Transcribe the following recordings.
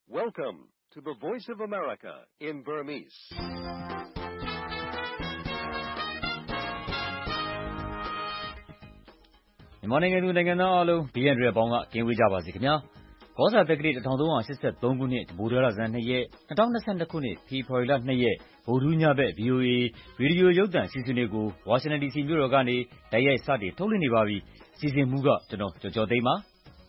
Welcome to the Voice of America in Burmese. ။မြန်မာနိုင်ငံသူနိုင်ငံသားအားလုံးဘေးရန်တွေပေါင်းကကင်းဝေးကြပါစေခင်ဗျာ။ကောဇာတက္ကရာ1383ခုနှစ်ဗိုလ်တော်လဆန်း2ရက်2022ခုနှစ်ဖေဖော်ဝါရီလ2ရက်ဗုဒ္ဓဟူးညဘက် VOA ရေဒီယိုရုပ်သံအစီအစဉ်တွေကိုဝါရှင်တန် DC မြို့တော်ကနေတိုက်ရိုက်စတင်ထုတ်လွှင့်နေပါပြီ။စီစဉ်မှုကကျွန်တော်ကျော်ကျော်သိန်းပါ။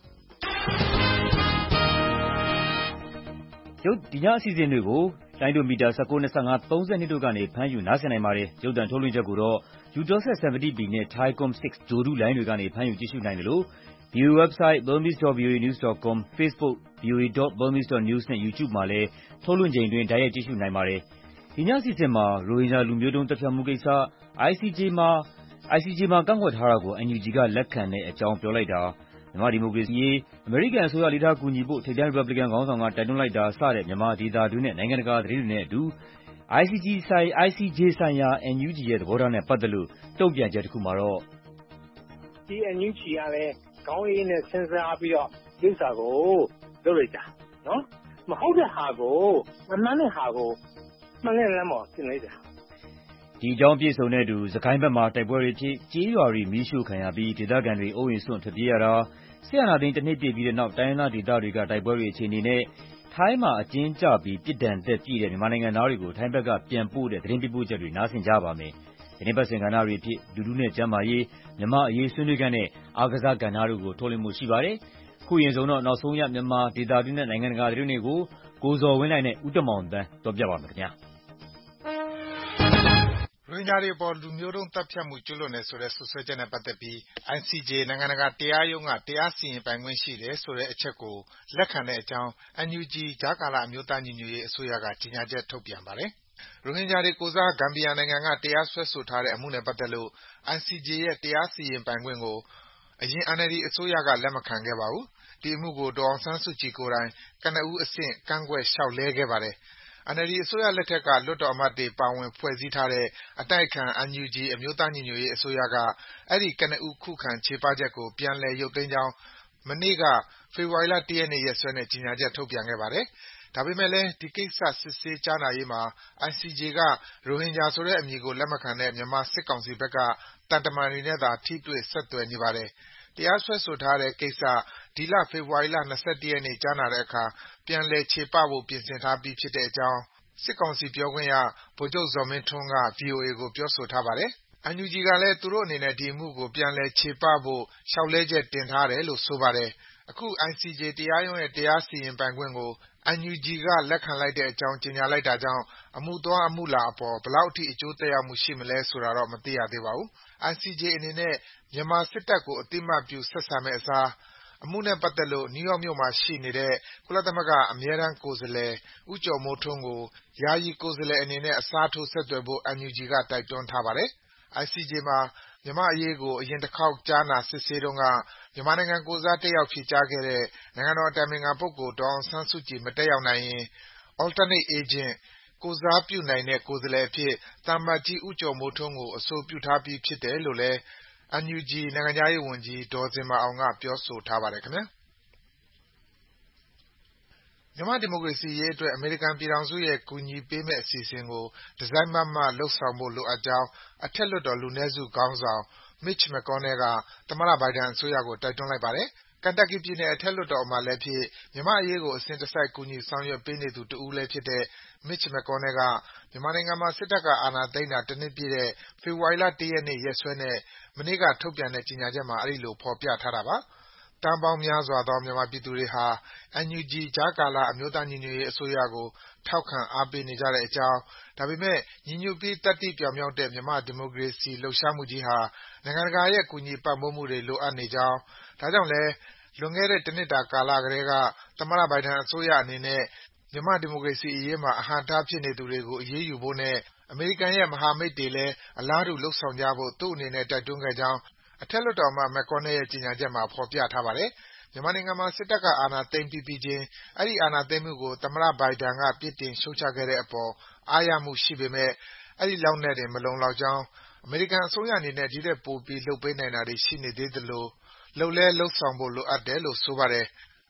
ဒီညအစီအစဉ်တွေကိုလိုင်းဒိုမီတာ19, 25, 32တို့ကနေဖမ်းယူနားဆင်နိုင်ပါတယ်။ရုပ်သံထုတ်လွှင့်ချက်ကိုတော့Eutelsat 70B နဲ့ Thaicom 6 ဂြိုဟ်တုလိုင်းတွေကနေဖမ်းယူကြည့်ရှုနိုင်တယ်လို့ VOA website burmese.voanews.com, Facebook voa.burmese.news နဲ့ YouTube မှာလည်းထုတ်လွှင့်ချိန်တွင်တိုက်ရိုက်ကြည့်ရှုနိုင်ပါတယ်။ဒီညအစီအစဉ်မှာရိုဟင်ဂျာလူမျိုးတုံးသတ်ဖြတ်မှုကိစ္စ ICJ မှာကန့်ကွက်ထားတာကို NUG ကလက်ခံတဲ့အကြောင်းပြောလိုက်တာ၊မြန်မာဒီမိုကရေစီရေးအမေရိကန်အစိုးရလေးထားကူညီဖို့ထိပ်တန်းရီပတ်ဘလီကန်ခေါင်းဆောင်ကတိုက်တွန်းလိုက်တာစတဲ့မြန်မာဒေသတွင်းနဲ့နိုင်ငံတကာသတင်းတွေနဲ့အတူICJ ဆိုင်ရာ NUG ရဲ့သဘောထားနဲ့ပတ်သက်လို့တုံ့ပြန်ချက်တစ်ခုမှာတော့ဒီ NUG ကလည်းခေါင်းအေးနဲ့စဉ်းစားပြီးတော့ကိစ္စကိုလုပ်လိုက်တာနော်မဟုတ်တဲ့ဟာကိုမမှန်တဲ့ဟာကိုမှန်တဲ့လမ်းပေါ်တင်လိုက်တာဒီအကြောင်းပြည့်စုံတဲ့အတူစကိုင်းဘက်မှာတိုက်ပွဲတွေဖြစ်ကြေးရွာတွေမီးရှို့ခံရပြီးဒေသခံတွေအိုးအိမ်စွန့်ထွက်ပြေးရတာဆီယနာသိန်းတစ်နှစ်ပြည့်ပြီးတဲ့နောက်တိုင်းရင်းသားဒေသတွေကတိုက်ပွဲတွေအခြေအနေနဲ့ထိုင်းမှာအကျဉ်းကျပြီးပြစ်ဒဏ်သက်ပြည့်တဲ့မြန်မာနိုင်ငံသားတွေကိုထိုင်းဘက်ကပြန်ပို့တဲ့သတင်းပေးပို့ချက်တွေနားဆင်ကြပါမယ်။သတင်းပတ်စင်ကဏ္ဍတွေဖြစ်လူထုနဲ့ကျန်းမာရေးမြန်မာအရေးဆွေးနွေးခန်းနဲ့အားကစားကဏ္ဍတို့ကိုထုတ်လွှင့်မှုရှိပါတယ်။ခုရင်ဆုံးတော့နောက်ဆုံးရမြန်မာဒေသတွင်းနဲ့နိုင်ငံတကာသတင်းတွေကိုကိုဇော်ဝင်းနိုင်နဲ့ဦးတမောင်တန်းပြောပြပါမယ်ခင်ဗျာ။ရိုဟင်ဂျာတွေအပေါ်လူမျိုးတုံးသတ်ဖြတ်မှုကျူးလွန်တယ်ဆိုတဲ့စွပ်စွဲချက်နဲ့ပတ်သက်ပြီး ICJ နိုင်ငံတကာတရားရုံးကတရားစီရင်ပိုင်ခွင့်ရှိတယ်ဆိုတဲ့အချက်ကိုလက်ခံတဲ့အကြောင်း NUG ကြားကာလအမျိုးသားညီညွတ်ရေးအစိုးရကကြေညာချက်ထုတ်ပြန်ပါတယ်။ရိုဟင်ဂျာတွေကိုယ်စားဂမ်ဘီယာနိုင်ငံကတရားစွဲဆိုထားတဲ့အမှုနဲ့ပတ်သက်လို့ ICJ ရဲ့တရားစီရင်ပိုင်ခွင့်ကိုအရင် NLD အစိုးရကလက်မခံခဲ့ပါဘူး။ဒီအမှုကိုဒေါ်အောင်ဆန်းစုကြည်ကိုယ်တိုင်ကနဦးအဆင့်ကန့်ကွက်လျှောက်လဲခဲ့ပါတယ်။ NLD အစိုးရလက်ထက်ကလွှတ်တော်အမတ်တွေပါဝင်ဖွဲ့စည်းထားတဲ့အတိုက်အခံ NUG အမျိုးသားညီညွတ်ရေးအစိုးရကအဲဒီကနဦးခုခံချေပချက်ကိုပြန်လည်ရုပ်သိမ်းကြောင်းမနေ့ကဖေဖော်ဝါရီလ1ရက်နေ့ရက်စွဲနဲ့ကြေညာချက်ထုတ်ပြန်ခဲ့ပါတယ်။ဒါပေမဲ့လည်းဒီကိစ္စစစ်ဆေးကြားနာရေးမှာ ICJ ကရိုဟင်ဂျာဆိုတဲ့အမည်ကိုလက်မခံတဲ့မြန်မာစစ်ကောင်စီဘက်ကသံတမန်တွေနဲ့သာထိတွေ့ဆက်သွယ်နေပါတယ်။တရားစွဲဆိုထားတဲ့ကိစ္စဒီလဖေဖော်ဝါရီလ21ရက်နေ့ကြားနာတဲ့အခါပြန်လည်ချေပဖို့ပြင်ဆင်ထားပြီးဖြစ်တဲ့အကြောင်းစစ်ကောင်စီပြောခွင့်ရဗိုလ်ချုပ်ဇော်မင်းထွန်းက VOA ကိုပြောဆိုထားပါတယ်။ NUG ကလည်းသူတို့အနေနဲ့ဒီအမှုကိုပြန်လည်ချေပဖို့လျှောက်လဲချက်တင်ထားတယ်လို့ဆိုပါတယ်။အခု ICJ တရားရုံးရဲ့တရားစီရင်ပိုင်ခွင့်ကို NUG ကလက်ခံလိုက်တဲ့အကြောင်းကြေညာလိုက်တာကြောင့်အမှုသွားအမှုလာအပေါ်ဘယ်လောက်အထိအကျိုးသက်ရောက်မှုရှိမလဲဆိုတာတော့မသိရသေးပါဘူး။ ICJ အနေနဲ့မြန်မာစစ်တပ်ကိုအသိအမှတ်ပြုဆက်ဆံမယ့်အစားအမှုနဲ့ပတ်သက်လို့နယူးယောက်မြို့မှာရှိနေတဲ့ကုလသမဂ္ဂအမြဲတမ်းကိုယ်စားလှယ်ဦးကျော်မိုးထွန်းကိုယာယီကိုယ်စားလှယ်အနေနဲ့အစားထိုးဆက်သွယ်ဖို့ NUG ကတိုက်တွန်းထားပါတယ်။ ICJ မှာမြန်မာ့အရေးကိုအရင်တခေါက်ကြားနာစစ်ဆေးတုန်းကမြန်မာနိုင်ငံကိုယ်စားတက်ရောက်ဖြေကြားခဲ့တဲ့နိုင်ငံတော်အတိုင်ပင်ခံပုဂ္ဂိုလ်ဒေါ်အောင်ဆန်းစုကြည်မတက်ရောက်နိုင်ရင် Alternate Agent ကိုယ်စားပြုနိုင်တဲ့ကိုယ်စားလှယ်အဖြစ်သံအမတ်ကြီးဦးကျော်မိုးထွန်းကိုအဆိုပြုထားပြီးဖြစ်တယ်လို့လည်း NUG နိုင်ငံခြားရေးဝန်ကြီးဒေါ်ဇင်မာအောင်ကပြောဆိုထားပါတယ်ခင်ဗျာ။မြန်မာ့ဒီမိုကရေစီရေးအတွက်အမေရိကန်ပြည်ထောင်စုရဲ့ကူညီပေးမယ့်အစီအစဉ်ကိုတစိုက်မတ်မတ်လုပ်ဆောင်ဖို့လိုအပ်ကြောင်းအထက်လွှတ်တော်လူနည်းစုခေါင်းဆောင် Mitch McConnell ကသမ္မတဘိုင်ဒန်အစိုးရကိုတိုက်တွန်းလိုက်ပါတယ်။ Kentucky ပြည်နယ်အထက်လွှတ်တော်အမတ်လည်းဖြစ်မြန်မာ့အရေးကိုအစဉ်တစိုက်ကူညီဆောင်ရွက်ပေးနေသူတဦးလည်းဖြစ်တဲ့ Mitch McConnell ကမြန်မာနိုင်ငံမှာစစ်တပ်ကအာဏာသိမ်းတာ1နှစ်ပြည့်တဲ့ဖေဖော်ဝါရီလ1ရက်နေ့ရက်စွဲနဲ့မနေ့ကထုတ်ပြန်တဲ့ကြေညာချက်မှာအဲဒီလိုဖော်ပြထားတာပါ။သန်းပေါင်းများစွာသောမြန်မာပြည်သူတွေဟာ NUG ကြားကာလအမျိုးသားညီညွတ်ရေးအစိုးရကိုထောက်ခံအားပေးနေကြတဲ့အကြောင်းဒါပေမဲ့ညီညွတ်ပြီးတတ်သိပြောင်မြောက်တဲ့မြန်မာ့ဒီမိုကရေစီလှုပ်ရှားမှုကြီးဟာနိုင်ငံတကာရဲ့ကူညီပံ့ပိုးမှုတွေလိုအပ်နေကြောင်းဒါကြောင့်လည်းလွန်ခဲ့တဲ့1နှစ်တာကာလကတည်းကသမ္မတဘိုင်ဒန်အစိုးရအနေနဲ့မြန်မာ့ဒီမိုကရေစီအရေးမှာအဟန့်အတားဖြစ်နေသူတွေကိုအရေးယူဖို့နဲ့အမေရိကန်ရဲ့မဟာမိတ်တွေလည်းအလားတူလုပ်ဆောင်ကြဖို့သူ့အနေနဲ့တိုက်တွန်းခဲ့ကြောင်းအထက်လွှတ်တော်အမတ် McConnell ရဲ့ကြေညာချက်မှာဖော်ပြထားပါတယ်။မြန်မာနိုင်ငံမှာစစ်တပ်ကအာဏာသိမ်းပြီးချင်းအဲဒီအာဏာသိမ်းမှုကိုသမ္မတဘိုင်ဒန်ကပြစ်တင်ရှုတ်ချခဲ့တဲ့အပေါ်အားရမှုရှိပေမဲ့အဲဒီလောက်နဲ့တင်မလုံလောက်ကြောင်းအမေရိကန်အစိုးရအနေနဲ့ဒီထက်ပိုပြီးလုပ်ပေးနိုင်တာတွေရှိနေသေးသလိုလုပ်လည်းလုပ်ဆောင်ဖို့လိုအပ်တယ်လို့ဆိုပါတယ်။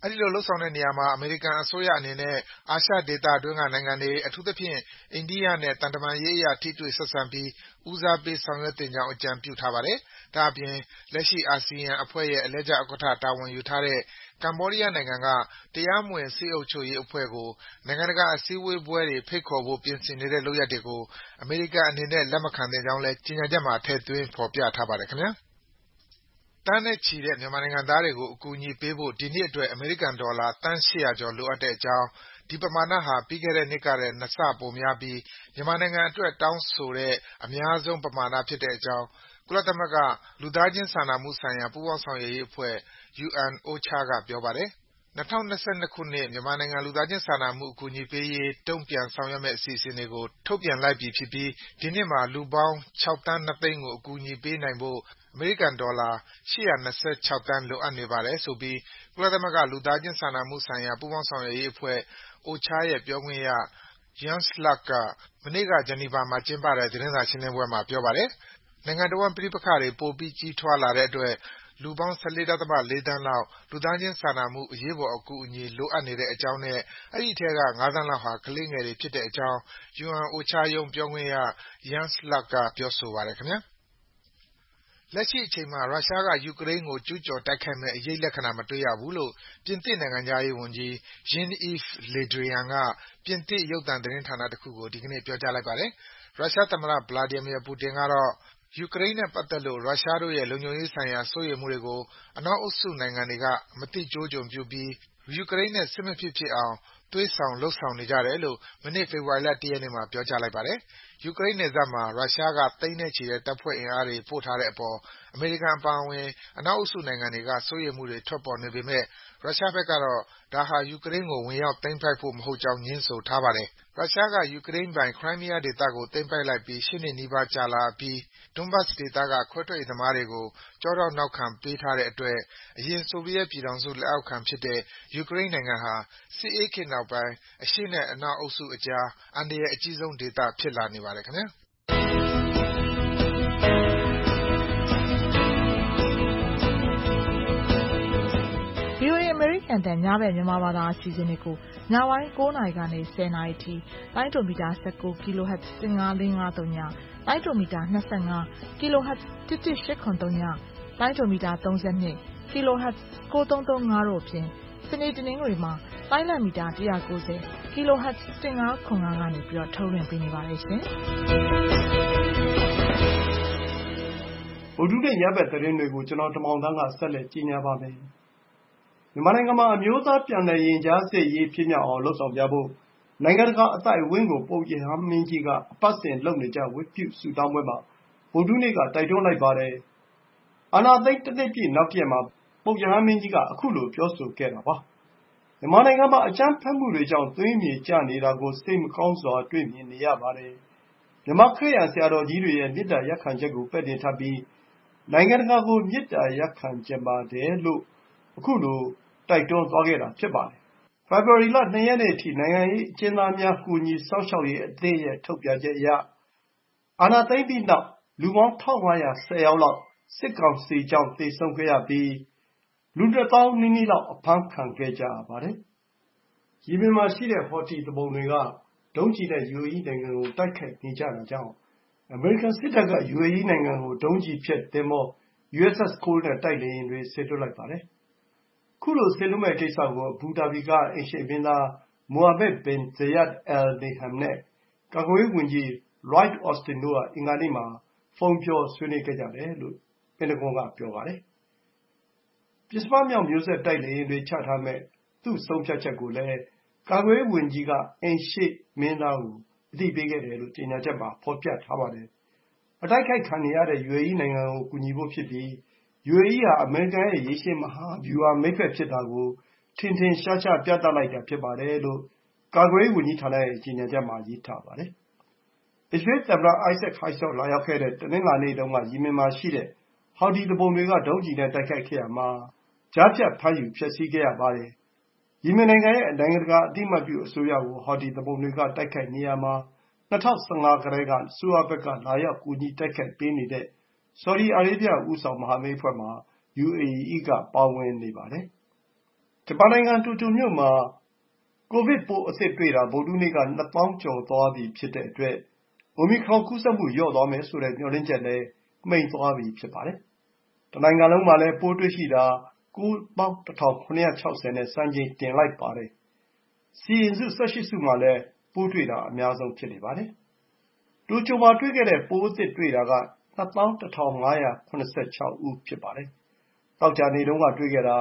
အဲဒီလိုလုပ်ဆောင်တဲ့နေရာမှာ အမေရိကန်အစိုးရအနေနဲ့အာရှဒေသတွင်းကနိုင်ငံတွေအထူးသဖြင့်အိန္ဒိယနဲ့သံတမန်ရေးအရထိတွေ့ဆက်ဆံပြီးဦးစားပေးဆောင်ရွက်သင့်ကြောင်းအကြံပြုထားပါတယ်။ဒါ့အပြင်လက်ရှိအာဆီယံအဖွဲ့ရဲ့အလှည့်ကျဥက္ကဋ္ဌတာဝန်ယူထားတဲ့ကမ္ဘောဒီးယားနိုင်ငံကတရားမဝင်စစ်အုပ်ချုပ်ရေးအဖွဲ့ကိုနိုင်ငံတကာအစည်းအဝေးပွဲတွေဖိတ်ခေါ်ဖို့ပြင်ဆင်နေတဲ့လုပ်ရပ်တွေကိုအမေရိကန်အနေနဲ့လက်မခံသင့်ကြောင်းလည်းကြေညာချက်မှာထည့်သွင်းဖော်ပြထားပါတယ်ခင်ဗျာ။သန်းနဲ့ချီတဲ့မြန်မာနိုင်ငံသားတွေကိုအကူအညီပေးဖို့ဒီနှစ်အတွက်အမေရိကန်ဒေါ်လာသန်း800ကျော်လိုအပ်တဲ့အကြောင်းဒီပမာဏဟာပြီးခဲ့တဲ့နှစ်ကထက်2ဆပိုများပြီးမြန်မာနိုင်ငံအတွက်တောင်းဆိုတဲ့အများဆုံးပမာဏဖြစ်တဲ့အကြောင်းကုလသမဂ္ဂလူသားချင်းစာနာမှုဆိုင်ရာပူးပေါင်းဆောင်ရွက်ရေးအဖွဲ့ UNOCHA ကပြောပါတယ်။2022ခုနှစ်မြန်မာနိုင်ငံလူသားချင်းစာနာမှုအကူအညီပေးရေးတုံ့ပြန်ဆောင်ရွက်မယ့်အစီအစဉ်တွေကိုထုတ်ပြန်လိုက်ပြီဖြစ်ပြီးဒီနှစ်မှာလူပေါင်း6သန်း2သိန်းကိုအကူအညီပေးနိုင်ဖို့အမေရိကန်ဒေါ်လာ826သန်းလိုအပ်နေပါတယ်ဆိုပြီးကုလသမဂ္ဂလူသားချင်းစာနာမှုဆိုင်ရာပူးပေါင်းဆောင်ရွက်ရေးအဖွဲ့ OCHA ရဲ့ပြောခွင့်ရ Jens Laerke ကမနေ့ကဂျနီဗာမှာကျင်းပတဲ့သတင်းစာရှင်းလင်းပွဲမှာပြောပါတယ်။နိုင်ငံတော်ပဋိပက္ခတွေပိုပြီးကြီးထွားလာတဲ့အတွက်လူပေါင်း 14.4 သန်းလောက်လူသားချင်းစာနာမှုအရေးပေါ်အကူအညီလိုအပ်နေတဲ့အကြောင်းနဲ့အဲဒီအထဲက5သန်းလောက်ဟာကလေးငယ်တွေဖြစ်တဲ့အကြောင်း UNOCHA ရုံးပြောခွင့်ရ Jens Laerke ကပြောဆိုပါတယ်ခင်ဗျာ။လက်ရှိအချိန်မှာရုရှားကယူကရိန်းကိုကျူးကျော်တိုက်ခိုက်မယ့်အရိပ်လက္ခဏာမတွေ့ရဘူးလို့ပြင်သစ်နိုင်ငံခြားရေးဝန်ကြီး Jean-Yves Le Drian ကပြင်သစ်ရုပ်သံသတင်းဌာနတခုကိုဒီကနေ့ပြောကြားလိုက်ပါတယ်။ရုရှားသမ္မတ Vladimir Putin ကတော့ယူကရိန်းနဲ့ပတ်သက်လို့ရုရှားတို့ရဲ့လုံခြုံရေးဆိုင်ရာစိုးရိမ်မှုတွေကိုအနောက်အုပ်စုနိုင်ငံတွေကမသိကျိုးကျွန်ပြုပြီးယူကရိန်းနဲ့စစ်မဖြစ်ဖြစ်အောင်သွေးဆောင်လုပ်ဆောင်နေကြတယ်လို့မနေ့ဖေဖော်ဝါရီလ1ရက်နေ့မှာပြောကြားလိုက်ပါတယ်။ယူကရိန်းနယ်စပ်မှာရုရှားကသိန်းနဲ့ချီတဲ့တပ်ဖွဲ့အင်အားတွေပို့ထားတဲ့အပေါ်အမေရိကန်အပါအဝင်အနောက်အုပ်စုနိုင်ငံတွေကစိုးရိမ်မှုတွေထွက်ပေါ်နေပေမဲ့ရုရှားဘက်ကတော့ဒါဟာယူကရိန်းကိုဝင်ရောက်သိမ်းပိုက်ဖို့မဟုတ်ကြောင်းငြင်းဆိုထားပါတယ်။ရုရှားကယူကရိန်းပိုင် Crimea ဒေသကိုသိမ်းပိုက်လိုက်ပြီး8နှစ်နီးပါးကြာလာအပြီး Donbas ဒေသကခွဲထွက်ရေးသမားတွေကိုကျောထောက်နောက်ခံပေးထားတဲ့အတွက်အရင်ဆိုဗီယက်ပြည်ထောင်စုလက်အောက်ခံဖြစ်တဲ့ယူကရိန်းနိုင်ငံဟာစစ်အေးခေတ်နောက်ပိုင်းအရှေ့နဲ့အနောက်အုပ်စုအကြားအန္တရာယ်အကြီးဆုံးဒေသဖြစ်လာနေပါတယ်ခင်ဗျာ။ VOA အမေရိကန်တန်ညဘက်မြန်မာဘာသာအစီအစဉ်တွေကိုညပိုင်း9နာရီကနေ10နာရီထိတိုင်းတိုမီတာ19 kHz 15553ညတိုင်းတိုမီတာ25 kHz 11883ညတိုင်းတိုမီတာ32 kHz 9335တို့ဖြင့်စနေတနင်္ဂနွေမှာတိုင်းလံမီတာ190 kHz 1505ကနေပြီးတော့ထုတ်လွှင့်ပေးနေပါတယ်ရှင်။ဗုဒ္ဓနဲ့ညဘက်သတင်းတွေကိုကျွန်တော်တမောင်တန်းကဆက်လက်ကြီးညာပါမယ်။မြန်မာနိုင်ငံမှာအမျိုးသားပြန်လည်ရင်ကြားစေ့ရေးဖြစ်မြောက်အောင်လှုပ်ဆောင်ကြဖို့နိုင်ငံတကာအသိုက်အဝန်းကိုပုပ်ရဟန်းမင်းကြီးကအပတ်စဉ်လုပ်နေကြဝတ်ပြုဆုတောင်းပွဲမှာဗုဒ္ဓနေ့ကတိုက်တွန်းလိုက်ပါတယ်။အာဏာသိမ်းတစ်နှစ်ပြည့်နောက်တစ်ရက်မှာပုပ်ရဟန်းမင်းကြီးကအခုလိုပြောဆိုခဲ့တာပါ။မြန်မာနိုင်ငံမှာအကြမ်းဖက်မှုတွေကြောင့်သွေးမြေကျနေတာကိုစိတ်မကောင်းစွာတွေ့မြင်နေရပါတယ်။မြန်မာခရစ်ယာန်ဆရာတော်ကြီးတွေရဲ့မေတ္တာရပ်ခံချက်ကိုပဲ့တင်ထပ်ပြီးနိုင်ငံတကာကိုမေတ္တာရပ်ခံချင်ပါတယ်လို့အခုလိုတိုက်တွန်းသွားခဲ့တာဖြစ်ပါတယ်။ဖေဖော်ဝါရီလ2ရက်နေ့အထိနိုင်ငံရေးအကျဉ်းသားများကူညီစောင့်ရှောက်ရေးအသင်းရဲ့ထုတ်ပြန်ချက်အရအာဏာသိမ်းပြီးနောက်လူပေါင်း1510ယောက်လောက်စစ်ကောင်စီကြောင့်သေဆုံးခဲ့ရပြီးလူ1000နီးနီးလောက်အဖမ်းခံခဲ့ကြရပါတယ်။ယီမင်မှာရှိတဲ့ဟော်တီသူပုန်တွေကဒုံးကျည်နဲ့ UAE နိုင်ငံကိုတိုက်ခိုက်နေကြတာကြောင့်အမေရိကန်စစ်တပ်က UAE နိုင်ငံကိုဒုံးကျည်ဖျက်သင်္ဘော USS Cole နဲ့တိုက်လေယာဉ်တွေစေလွှတ်လိုက်ပါတယ်။ခုလိုစေလွှတ်မယ့်ကိစ္စကိုအဘူဒါဘီကအိမ်ရှေ့မင်းသား Mohammed bin Zayed Al Nahyan နဲ့ကာကွယ်ရေးဝန်ကြီး Lloyd Austin တို့ကအင်္ဂါနေ့မှာဖုန်းပြောဆွေးနွေးခဲ့ကြတယ်လို့ပင်တဂွန်ကပြောပါတယ်။ပဉ္စမမြောက်မျိုးဆက်တိုက်လေယာဉ်တွေချထားမယ့်သူ့ဆုံးဖြတ်ချက်ကိုလည်းကာကွယ်ရေးဝန်ကြီးကအိမ်ရှေ့မင်းသားကိုအသိပေးခဲ့တယ်လို့ကြေညာချက်မှာဖော်ပြထားပါတယ်။အတိုက်ခိုက်ခံနေရတဲ့ UAE နိုင်ငံကိုကူညီဖို့ဖြစ်ပြီး UAE ဟာအမေရိကန်ရဲ့ရေရှည်မဟာဗျူဟာမိတ်ဘက်ဖြစ်တာကိုထင်ထင်ရှားရှားပြသလိုက်တာဖြစ်ပါတယ်လို့ကာကွယ်ရေးဝန်ကြီးဌာနရဲ့ကြေညာချက်မှာရေးထားပါတယ်။အစ္စရေးသမ္မတ Isaac Herzog လာရောက်ခဲ့တဲ့တနင်္လာနေ့တုန်းကယီမင်မှာရှိတဲ့ဟော်တီသူပုန်တွေကဒုံးကျည်နဲ့တိုက်ခိုက်ခဲ့ရာမှာကြားဖြတ်ဖမ်းယူဖျက်ဆီးခဲ့ရပါတယ်။ယီမင်နိုင်ငံရဲ့နိုင်ငံတကာအသိအမှတ်ပြုအစိုးရကိုဟော်တီသူပုန်တွေကတိုက်ခိုက်နေရာမှာ2015ကတည်းကအစိုးရဘက်ကလာရောက်ကူညီတိုက်ခိုက်ပေးနေတဲ့ဆော်ဒီအာရေးဗျဦးဆောင်မဟာမိတ်အဖွဲ့မှာ UAE ကပါဝင်နေပါတယ်ဂျပန်နိုင်ငံတိုကျိုမြို့မှာကိုဗစ်ပိုးအသစ်တွေ့တာဗုဒ္ဓဟူးနေ့က 2,000 ကျော်သွားပြီဖြစ်တဲ့အတွက် အိုမီခရွန်ကူးစက်မှုလျော့သွားမယ်ဆိုတဲ့မျှော်လင့်ချက်လည်းမှိန်သွားပြီဖြစ်ပါတယ်။တနိုင်ငံလုံးမှာလည်းပိုးတွေ့ရှိတာ 91,760 နဲ့စံချိန်တင်လိုက်ပါတယ်။စီရင်စု 18 စုမှာလည်းပိုးတွေ့တာအများဆုံးဖြစ်နေပါတယ်။တိုကျိုမှာတွေ့ခဲ့တဲ့ပိုးအသစ်တွေ့တာက 21,576 ဦးဖြစ်ပါတယ်။သောကြာနေ့တုန်းကတွေ့ခဲ့တာ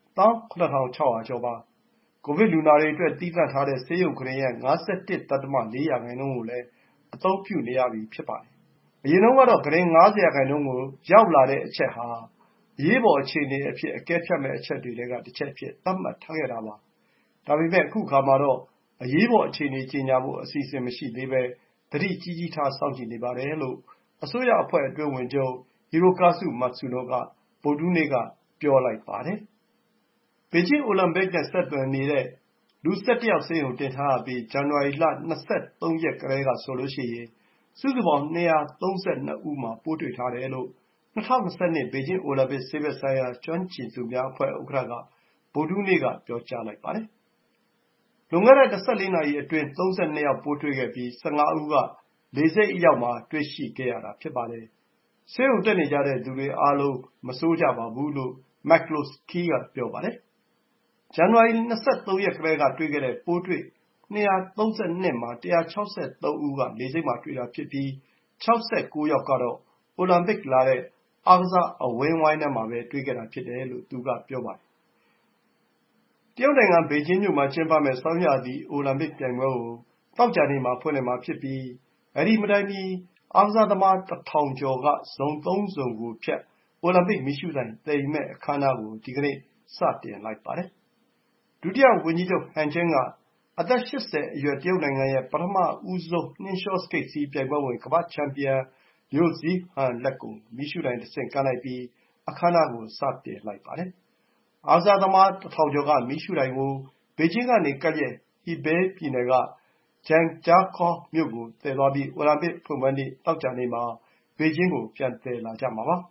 17,600 ကျော်ပါ။ကိုဗစ်လူနာတွေအတွက်သီးသန့်ထားတဲ့ဆေးရုံကုတင်ရဲ့ 51.4% ကိုလည်းအသုံးပြုနေရပြီဖြစ်ပါတယ်။အရင်တုန်းကတော့ကုတင် 50% ကိုရောက်လာတဲ့အချက်ဟာအရေးပေါ်အခြေအနေအဖြစ်အကဲဖြတ်မယ့်အချက်တွေထဲကတစ်ချက်အဖြစ်သတ်မှတ်ထားခဲ့တာပါ။ဒါပေမဲ့အခုအခါမှာတော့အရေးပေါ်အခြေအနေကြေညာဖို့အစီအစဉ်မရှိသေးဘဲသတိကြီးကြီးထားစောင့်ကြည့်နေပါတယ်လို့အစိုးရအဖွဲ့အတွင်းဝန်ချုပ် Hirokazu Matsuno ကဗုဒ္ဓဟူးနေ့ကပြောလိုက်ပါတယ်။ဘေကျင်းအိုလံပစ်နဲ့ဆက်နွယ်နေတဲ့လူ 11 ယောက်ဆေးရုံတင်ထားရပြီးဇန်နဝါရီလ 23 ရက်ကတည်းကဆိုရင်စုစုပေါင်း 232 ဦးမှာပိုးတွေ့ထားတယ်လို့2022 ဘေကျင်းအိုလံပစ်ဆေးဘက်ဆိုင်ရာကျွမ်းကျင်သူများအဖွဲ့ဥက္ကဋ္ဌကဗုဒ္ဓဟူးနေ့ကပြောကြားလိုက်ပါတယ်။လွန်ခဲ့တဲ့ 24 နာရီအတွင်း 32 ယောက်ပိုးတွေ့ခဲ့ပြီး15 ဦးကလေဆိပ်အရောက်မှာတွေ့ရှိခဲ့ရတာဖြစ်ပါတယ်။ဆေးရုံတက်နေကြတဲ့သူတွေအားလုံးမဆိုးကြပါဘူးလို့ McCloskey ကပြောပါတယ်။ဇန်နဝါရီ 23 ရက်ကတည်းကတွေ့ခဲ့တဲ့ပိုးတွေ့ 232 မှာ 163 ဦးကလေဆိပ်မှာတွေ့တာဖြစ်ပြီး69 ယောက်ကတော့အိုလံပစ်လာတဲ့အားကစားအဝန်းအဝိုင်းထဲမှာပဲတွေ့ခဲ့တာဖြစ်တယ်လို့သူကပြောပါတယ်။တရုတ်နိုင်ငံဘေကျင်းမြို့မှာကျင်းပမယ့်ဆောင်းရာသီအိုလံပစ်ပြိုင်ပွဲကိုသောကြာနေ့မှာဖွင့်လှစ်မှာဖြစ်ပြီးအဲဒီမတိုင်မီအားကစားသမား 1,000 ကျော်ကဇုန် 3 ဇုန်ကိုဖြတ်အိုလံပစ်မီးရှူးတိုင်သယ်ယူမယ့်အခမ်းအနားကိုဒီကနေ့စတင်လိုက်ပါတယ်။ဒုတိယဝန်ကြီးချုပ်ဟန်ကျင်းကအသက် 80 အရွယ်တရုတ်နိုင်ငံရဲ့ပထမဆုံးနှင်းလျှောစကိတ်စီးပြိုင်ပွဲဝင်ကမ္ဘာ့ချန်ပီယံလျိုဇီးဟန်လက်ကိုမီးရှူးတိုင်တဆင့်ကမ်းလိုက်ပြီးအခမ်းအနားကိုစတင်လိုက်ပါတယ်။အားကစားသမား 1,000 ကျော်ကမီးရှူးတိုင်ကိုဘေကျင်းကနေကပ်လျက်ဟီဘေးပြည်နယ်ကဂျန်ဂျားကော့မြို့ကိုသယ်သွားပြီးအိုလံပစ်ဖွင့်ပွဲနေ့သောကြာနေ့မှာဘေကျင်းကိုပြန်သယ်လာကြမှာပါ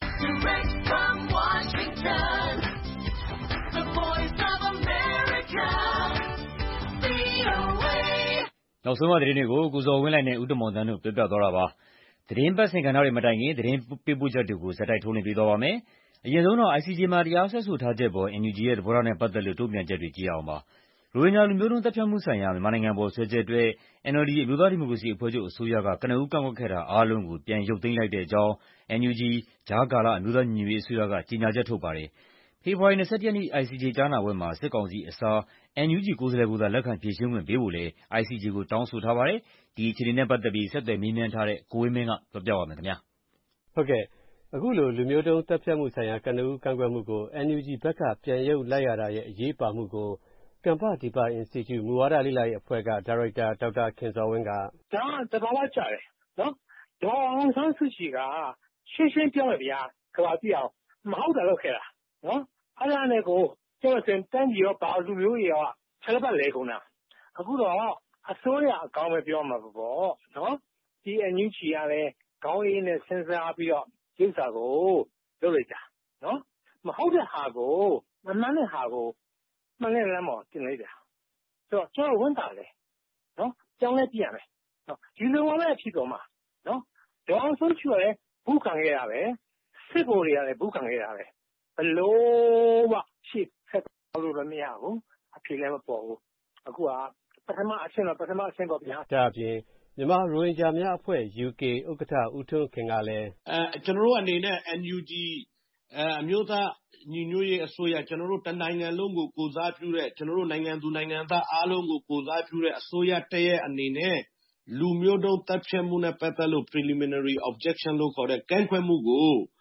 နောက်ဆုံးသတင်းတွေကိုကိုဇော်ဝင်းလှိုင်နဲ့ဦးတမောင်သန်းတို့ပြောပြသွားတာပါ။သတင်းပတ်စဉ်ကဏ္ဍတွေမတိုင်ခင်သတင်းပေးပို့ချက်တွေကိုဆက်တိုက်ထုတ်လွှင့်ပေးသွားပါမယ်။အရင်ဆုံးတော့ ICJ မှာတရားစွဲဆိုထားချက်ပေါ် NUG ရဲ့သဘောထားနဲ့ပတ်သက်လို့တုံ့ပြန်ချက်တွေကြည့်ရအောင်ပါ။ရိုဟင်ဂျာလူမျိုးတုံးသတ်ဖြတ်မှုဆိုင်ရာမြန်မာနိုင်ငံပေါ်စွဲချက်အတွက် NLD အမျိုးသားဒီမိုကရေစီအဖွဲ့ချုပ်အစိုးရကကနဦးကန့်ကွက်ခဲ့တာအားလုံးကိုပြန်ရုပ်သိမ်းလိုက်တဲ့အကြောင်း NUG ကြားကာလအမျိုးသားညီညွတ်ရေးအစိုးရကကြေညာချက်ထုတ်ပါတယ်။ဖေဖော်ဝါရီ 21 ရက်နေ့ ICJ ကြားနာပွဲမှာစစ်ကောင်စီအစား NUG ကိုယ်စားလှယ်ကိုသာလက်ခံဖြေရှင်းခွင့်ပေးဖို့လည်း ICJ ကိုတောင်းဆိုထားပါတယ်။ဒီအခြေအနေနဲ့ပတ်သက်ပြီးဆက်သွယ်မေးမြန်းထားတဲ့ကိုဝင်းမင်းကပြောပြပါမယ်ခင်ဗျာ။ဟုတ်ကဲ့အခုလိုလူမျိုးတုံးသတ်ဖြတ်မှုဆိုင်ရာကနဦးကန့်ကွက်မှုကို NUG ဘက်ကပြန်ရုပ်လိုက်ရတာရဲ့အရေးပါမှုကိုကမ္ဘာဒီပါအင်စတီကျူမူဝါဒလေ့လာရေးအဖွဲ့ကဒါရိုက်တာဒေါက်တာခင်ဇော်ဝင်းကဒါသဘာဝကျတယ်နော်ဒေါ်အောင်ဆန်းစုကြည်ကရှင်းရှင်းပြောရဗျာကဘာပြအောင်မဟုတ်တာလုပ်ခဲ့တာနော်အဲ့ဒါနဲ့ကိုကျော်စင်တန်းကြီးရောပါလူမျိုးတွေရောဆက်ပတ်လဲကုန်တာအခုတော့အစိုးရအကောင်းပဲပြောမှာပေါ့နော်ဒီအန်ယူဂျီကလည်းခေါင်းရင်းနဲ့စဉ်းစားပြီးတော့ဥစ္စာကိုလုပ်လိုက်တာနော်မဟုတ်တဲ့ဟာကိုမမှန်တဲ့ဟာကိုမှန်တဲ့လမ်းပေါ်တင်လိုက်တာဆိုတော့ကျွန်တော်ဝန်တာလေနော်ကြောင်းလဲပြရမယ်နော်ဒီလိုမှလည်းဖြစ်တော့မှာနော်ဒေါအောင်ဆုံးချူလည်းဘူးခံခဲ့ရပဲစစ်ကိုတွေကလည်းဘူးခံခဲ့ရပဲဘလို့မှရှေ့ဆက်လို့လည်းမရဘူးအဖြေလည်းမပေါ်ဘူးအခုကပထမအဆင့်ပေါ့ဗျာဒါအပြင်မြန်မာရိုဟင်ဂျာများအဖွဲ့ UK ဥက္ကဋ္ဌဦးထွန်းခင်ကလည်းကျွန်တော်တို့အနေနဲ့ NUG အမျိုးသားညီညွတ်ရေးအစိုးရကျွန်တော်တို့တနိုင်ငံလုံးကိုကိုစားပြုတဲ့ကျွန်တော်တို့နိုင်ငံသူနိုင်ငံသားအားလုံးကိုကိုစားပြုတဲ့အစိုးရတရက်အနေနဲ့လူမျိုးတုံးတပ်ဖြတ်မှုနဲ့ပတ်သက်လို့ preliminary objection လို့ခေါ်တဲ့ကန့်ကွက်မှုကို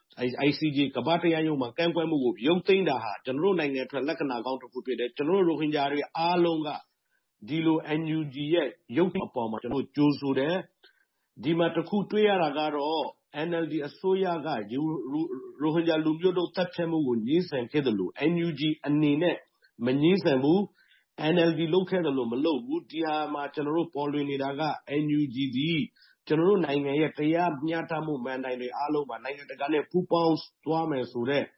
ICJ ကမ္ဘာတရားရုံးမှာကန့်ကွက်မှုကိုရုပ်သိမ်းတာဟာကျွန်တော်တို့နိုင်ငံအတွက်လက္ခဏာကောင်းတစ်ခုဖြစ်တယ်ကျွန်တော်တို့ရိုဟင်ဂျာတွေအားလုံးကဒီလို NUG ရဲ့ရုပ်သိမ်းအပေါ်မှာကျွန်တော်ကြိုးဆိုတယ်ဒီမှာတစ်ခုတွေ့ရတာကတော့ NLD အစိုးရကရိုဟင်ဂျာလူမျိုးတို့တပ်ဖြတ်မှုကိုညှင်းဆန်ခဲ့တယ်လို့ NUG အနေနဲ့မညှင်းဆန်ဘူး NLD လုပ်ခဲ့တယ်လို့မလုပ်ဘူးဒီဟာမှာကျွန်တော်တို့ပေါ်လွင်နေတာက NUG ဒီကျွန်တော်တို့နိုင်ငံရဲ့တရားမျှတမှုမှန်တိုင်တွေအားလုံးမှာနိုင်ငံတကာနဲ့ပူးပေါင်းသွားမယ်ဆိုတဲ့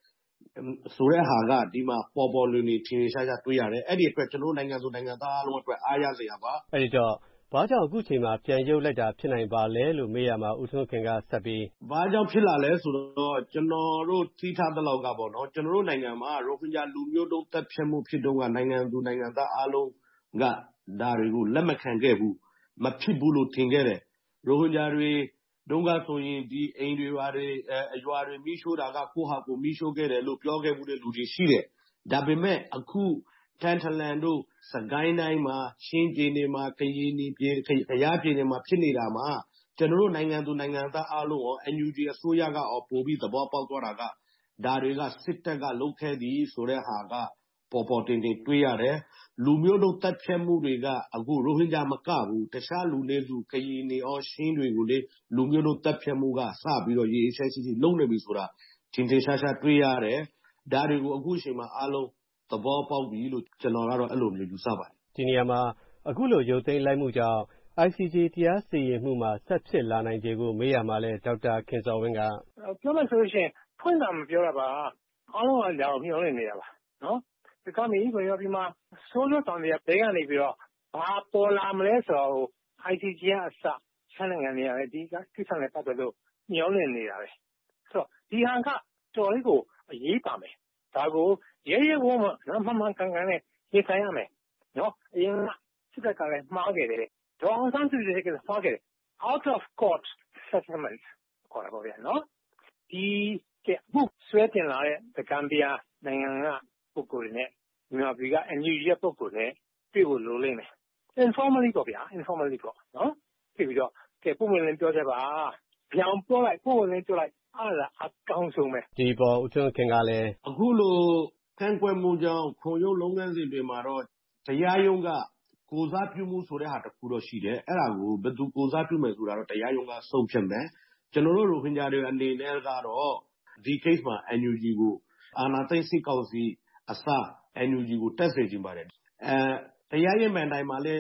ဆိုတဲ့ဟာကဒီမှာပေါ်ပေါ်လွင်လွင်ထင်ထင်ရှားရှားတွေ့ရတယ်အဲ့ဒီအတွက်ကျွန်တော်နိုင်ငံသူနိုင်ငံသားအားလုံးအတွက်အားရစရာပါအဲ့ဒီတော့ဘာကြောင့်အခုချိန်မှာပြန်ရုပ်လိုက်တာဖြစ်နိုင်ပါလဲလို့မေးရမှာဦးထွန်းခင်ကဆက်ပြီးဘာကြောင့်ဖြစ်လာလဲဆိုတော့ကျွန်တော်တို့သိထားသလောက်ကပေါ့နော်ကျွန်တော်တို့နိုင်ငံမှာရိုဟင်ဂျာလူမျိုးတုံးတပ်ဖြတ်မှုဖြစ်တော့ကနိုင်ငံသူနိုင်ငံသားအားလုံးကဒါတွေကိုလက်မခံခဲ့ဘူးမဖြစ်ဘူးလို့ထင်ခဲ့တယ်ရိုဟင်ဂျာတွေတုံးကဆိုရင်ဒီအိမ်တွေအရွာတွေမိရှို့တာကကိုယ့်ဟာကိုမိရှို့ခဲ့တယ်လို့ပြောခဲ့မှုတဲ့လူတွေရှိတယ်ဒါပေမဲ့အခုတန်ထလန်တို့စကိုင်းတိုင်းမှာရှင်းပြည်နယ်မှာကရင်ပြည်ခရပြည်နယ်မှာဖြစ်နေတာမှာကျွန်တော်တို့နိုင်ငံသူနိုင်ငံသားအားလုံးရော NUG အစိုးရကရောပို့ပြီးသဘောပေါက်သွားတာကဒါတွေကစစ်တပ်ကလုပ်ခဲ့သည်ဆိုတဲ့ဟာကပေါ်ပေါ်တင်တင်တွေ့ရတယ်လူမျိုးတို့တပ်ဖြတ်မှုတွေကအခုရိုဟင်ဂျာမကဘူးတခြားလူနည်းစုကရင်တွေရောရှင်းတွေကိုလေလူမျိုးတို့တပ်ဖြတ်မှုကစပြီးတော့ရေးဆက်စီလုံးနေပြီဆိုတာထင်ထင်ရှားရှားတွေ့ရတယ်ဒါတွေကိုအခုချိန်မှာအားလုံးသဘောပေါက်ပြီလို့ကျွန်တော်ကတော့အဲ့လိုမျိုးယူဆပါတယ်ဒီနေရာမှာအခုလိုရုပ်သိမ်းလိုက်မှုကြောင့် ICJ တရားစီရင်မှုမှာဆက်ဖြစ်လာနိုင်ခြေကိုမေးရမှာလဲဒေါက်တာခင်ဇော်ဝင်းကပြောမယ်ဆိုရင်ဖွင့်တာမပြောတာပါအားလုံးကကြောင်မျှော်လင့်နေတာပါနော်ဒီကနေ့ဘယ်ရောက်ဒီမှာဆိုးလို့တောင်းတဲ့ဘဲကနေပြီးတော့ဘာပေါ်လာမလဲဆိုတော့ ICJ ကအစချမ်းနိုင်ငံတွေရတယ်ဒီကကိစ္စနဲ့ပတ်သက်လို့မျှော်လင့်နေတာပဲဆိုတော့ဒီဟာကတော်လေးကိုအရေးပါမယ်ဒါကိုရဲဝံ့မှန်ကန်ကန်နဲ့ရေးဆိုင်ရမယ်နော်အရင်ကစစ်တပ်ကလည်းမှားခဲ့တယ်ဒေါ်အောင်ဆန်းစုကြည်ကလည်းမှားခဲ့တယ် out of court settlement ခေါ်တာပေါ့ဗျာနော်ဒီအခုဆွဲတင်လာတဲ့ဂမ်ဘီယာနိုင်ငံကပုဂ္ဂိုလ်တွေနဲ့မြန်မာပြည်က NUG ရဲ့ပုဂ္ဂိုလ်နဲ့တွေ့ဖို့လိုလိမ့်မယ် informally ပေါ့ဗျာ informally ပေါ့နော်ပြီးတော့ကဲပုံမှန်လည်းပြောကြပါပြောင်းပြောလိုက်ပုံမှန်လည်းပြောလိုက်အားလားအကောင်းဆုံးပဲဒီပေါ်ဦးထွန်းခင်ကလည်းအခုလိုကန့်ကွက်မှုကြောင့်ခုံရုံးလုပ်ငန်းစဉ်တွေမှာတော့တရားရုံးကကိုစားပြုမှုဆိုတဲ့ဟာတခုတော့ရှိတယ်အဲ့ဒါကိုဘယ်သူကိုစားပြုမယ်ဆိုတာတော့တရားရုံးကဆုံးဖြတ်မယ်ကျွန်တော်တို့ရိုဟင်ဂျာတွေအနေနဲ့ကတော့ဒီ case မှာ NUG ကိုအာဏာသိမ်းစစ်ကောင်စီအစ NUG ကိုတက်စေချင်ပါတယ်တရားရင်မှန်တိုင်းမှာလည်း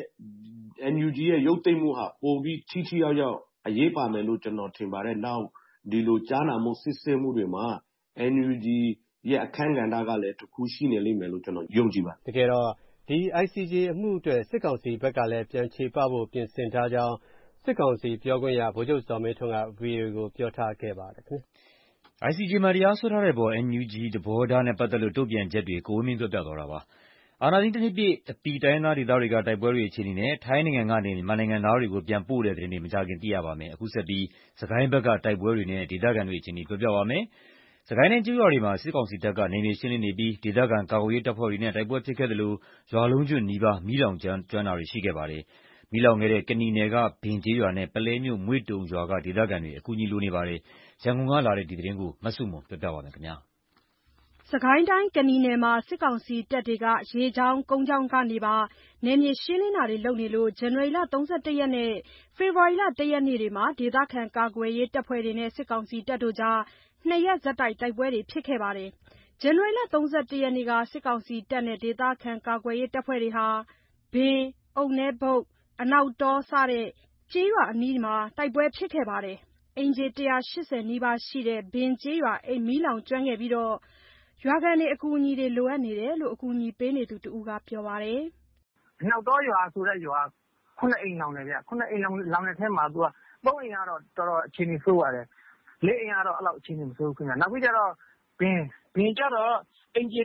NUG ရဲ့ရုပ်သိမ်းမှုဟာပိုပြီးထိရောက်ရောက်အရေးပါမယ်လို့ကျွန်တော်ထင်ပါတယ်နောက်ဒီလိုကြားနာမှုစစ်ဆေးမှုတွေမှာ NUG ရဲ့အခမ်းကဏ္ဍကလည်းတစ်ခုရှိနေလိမ့်မယ်လို့ကျွန်တော်ယုံကြည်ပါတယ်တကယ်တော့ဒီ ICJ အမှုအတွက်စစ်ကောင်စီဘက်ကလည်းပြန်ချေပဖို့ပြင်ဆင်ထားကြောင်းစစ်ကောင်စီပြောခွင့်ရဗိုလ်ချုပ်ဇော်မင်းထွန်းက VOA ကိုပြောထားခဲ့ပါတယ်ခင်ဗျ။ ICJ မှာတရားစွဲထားတဲ့အပေါ် NUG သဘောထားနဲ့ပတ်သက်လို့တုံ့ပြန်ချက်တွေကိုဝင်းမင်းပြောပြသွားတာပါ။အာဏာသိမ်းတစ်နှစ်ပြည့်အပီတိုင်းရင်းသားဒေသတွေကတိုက်ပွဲတွေအခြေအနေနဲ့ထိုင်းနိုင်ငံကနေမြန်မာနိုင်ငံသားတွေကိုပြန်ပို့တဲ့သတင်းတွေမကြာခင်သိရပါမယ်။အခုဆက်ပြီးစစ်ကိုင်းဘက်ကတိုက်ပွဲတွေနဲ့ဒေသခံတွေအခြေအနေပြောပြပါမယ်။စစ်ကိုင်းတိုင်းကျေးရွာတွေမှာစစ်ကောင်စီတပ်ကနယ်မြေရှင်းလင်းနေပြီးဒေသခံကာကွယ်ရေးတပ်ဖွဲ့တွေနဲ့တိုက်ပွဲဖြစ်ခဲ့သလိုရွာလုံးကျွတ်နီးပါးမီးလောင်ကျွမ်းတာတွေရှိခဲ့ပါတယ်။မီးလောင်ခဲ့တဲ့ကနီနယ်ကဘင်ကျေးရွာနဲ့ပုလဲမြို့မွေ့တုံရွာကဒေသခံတွေအကူအညီလိုနေပါတယ်။ရန်ကုန်ကလာတဲ့ဒီသတင်းကိုမဆုမွန်ပြောပြပါမယ်ခင်ဗျာ။စစ်ကိုင်းတိုင်းကနီနယ်မှာစစ်ကောင်စီတပ်တွေကရေကြောင်းကုန်းကြောင်းကနေပါနယ်မြေရှင်းလင်းတာတွေလုပ်နေလို့ဇန်နဝါရီလ31ရက်နဲ့ဖေဖော်ဝါရီလ1ရက်နေ့တွေမှာဒေသခံကာကွယ်ရေးတပ်ဖွဲ့တွေနဲ့စစ်ကောင်စီတပ်တို့ကြား2ရက်ဆက်တိုက်တိုက်ပွဲတွေဖြစ်ခဲ့ပါတယ်။ဇန်နဝါရီလ31ရက်နေ့ကစစ်ကောင်စီတပ်နဲ့ဒေသခံကာကွယ်ရေးတပ်ဖွဲ့တွေဟာဘင်၊အုတ်နဲဘုတ်၊အနောက်တောစတဲ့ကျေးရွာအနီးမှာတိုက်ပွဲဖြစ်ခဲ့ပါတယ်။အိမ်ခြေ180နီးပါးရှိတဲ့ဘင်ကျေးရွာမီးလောင်ကျွမ်းခဲ့ပြီးရွာခံတွေအကူအညီတွေလိုအပ်နေတယ်လို့အကူအညီပေးနေသူတဦးကပြောပါတယ်။အနောက်တောရွာဆိုတဲ့ရွာ9အိမ်လောင်တယ်ဗျ။9အိမ်လောင်တဲ့ထဲမှာသူက3အိမ်ကတော့တော်တော်အခြေအနေဆိုးပါတယ်။4အိမ်ကတော့အဲ့လောက်အခြေအနေမဆိုးဘူးခင်ဗျ။နောက်ပြီးကြတော့ဘင်ကြတော့အိမ်ခြေ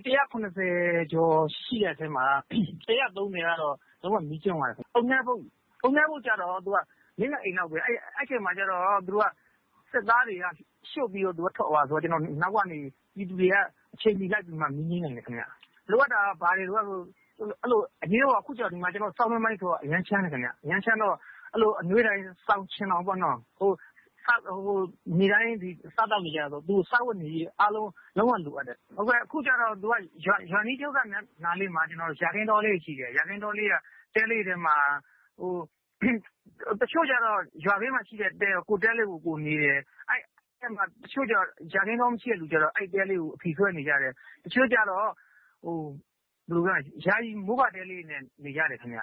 190ကျော်ရှိတဲ့အထဲမှာ130ကတော့လုံးဝမီးကျွမ်းသွားတယ်။အုတ်နဲဘုတ်ကြတော့သူက4အိမ်လောက်ပဲအဲ့ချိန်မှာကြတော့သူကစစ်သားတွေကရှို့ပြီးတော့သူကထွက်သွားဆိုတော့ကျွန်တော်နောက်ကနေပြည်သူတွေကအချိန်ကြီးလိုက်ပြီးမှမီးငင်းနိုင်တယ်ခင်ဗျ။လိုအပ်တာဘာတွေလိုအပ်လို့အဲ့လိုအကြီးတော့အခုကြော်ဒီမှာကျွန်တော်စောင်းမိုင်းဆိုတော့အရန်ချမ်းတယ်ခင်ဗျ။အရန်ချမ်းတော့အဲ့လိုအနှွေးတိုင်းစောင်းချင်အောင်ပေါ့နော်။ဟိုနေတိုင်းဒီစားတော့နေကြတော့သူစားဝတ်နေအားလုံးလုံးဝလိုအပ်တယ်။ဟုတ်ကဲ့အခုကျတော့သူကရွာနီးကျောက်ကနားလေးမှာကျွန်တော်ရာခင်းတော်လေးရှိတယ်။ရာခင်းတော်လေးကတဲလေးထဲမှာဟိုတချို့ကျတော့ရွာဘေးမှာရှိတဲ့တဲကိုတဲလေးကိုနေတယ်။အဲ့မှာတချို့ကျရာခင်းတော်မရှိတဲ့လူကျတော့အဲ့တဲလေးကိုအဖီဆွဲနေကြတယ်။တချို့ကျတော့ဟိုဘယ်လိုလဲယာယီမိုးပါတဲလေးနဲ့နေကြတယ်ခင်ဗျ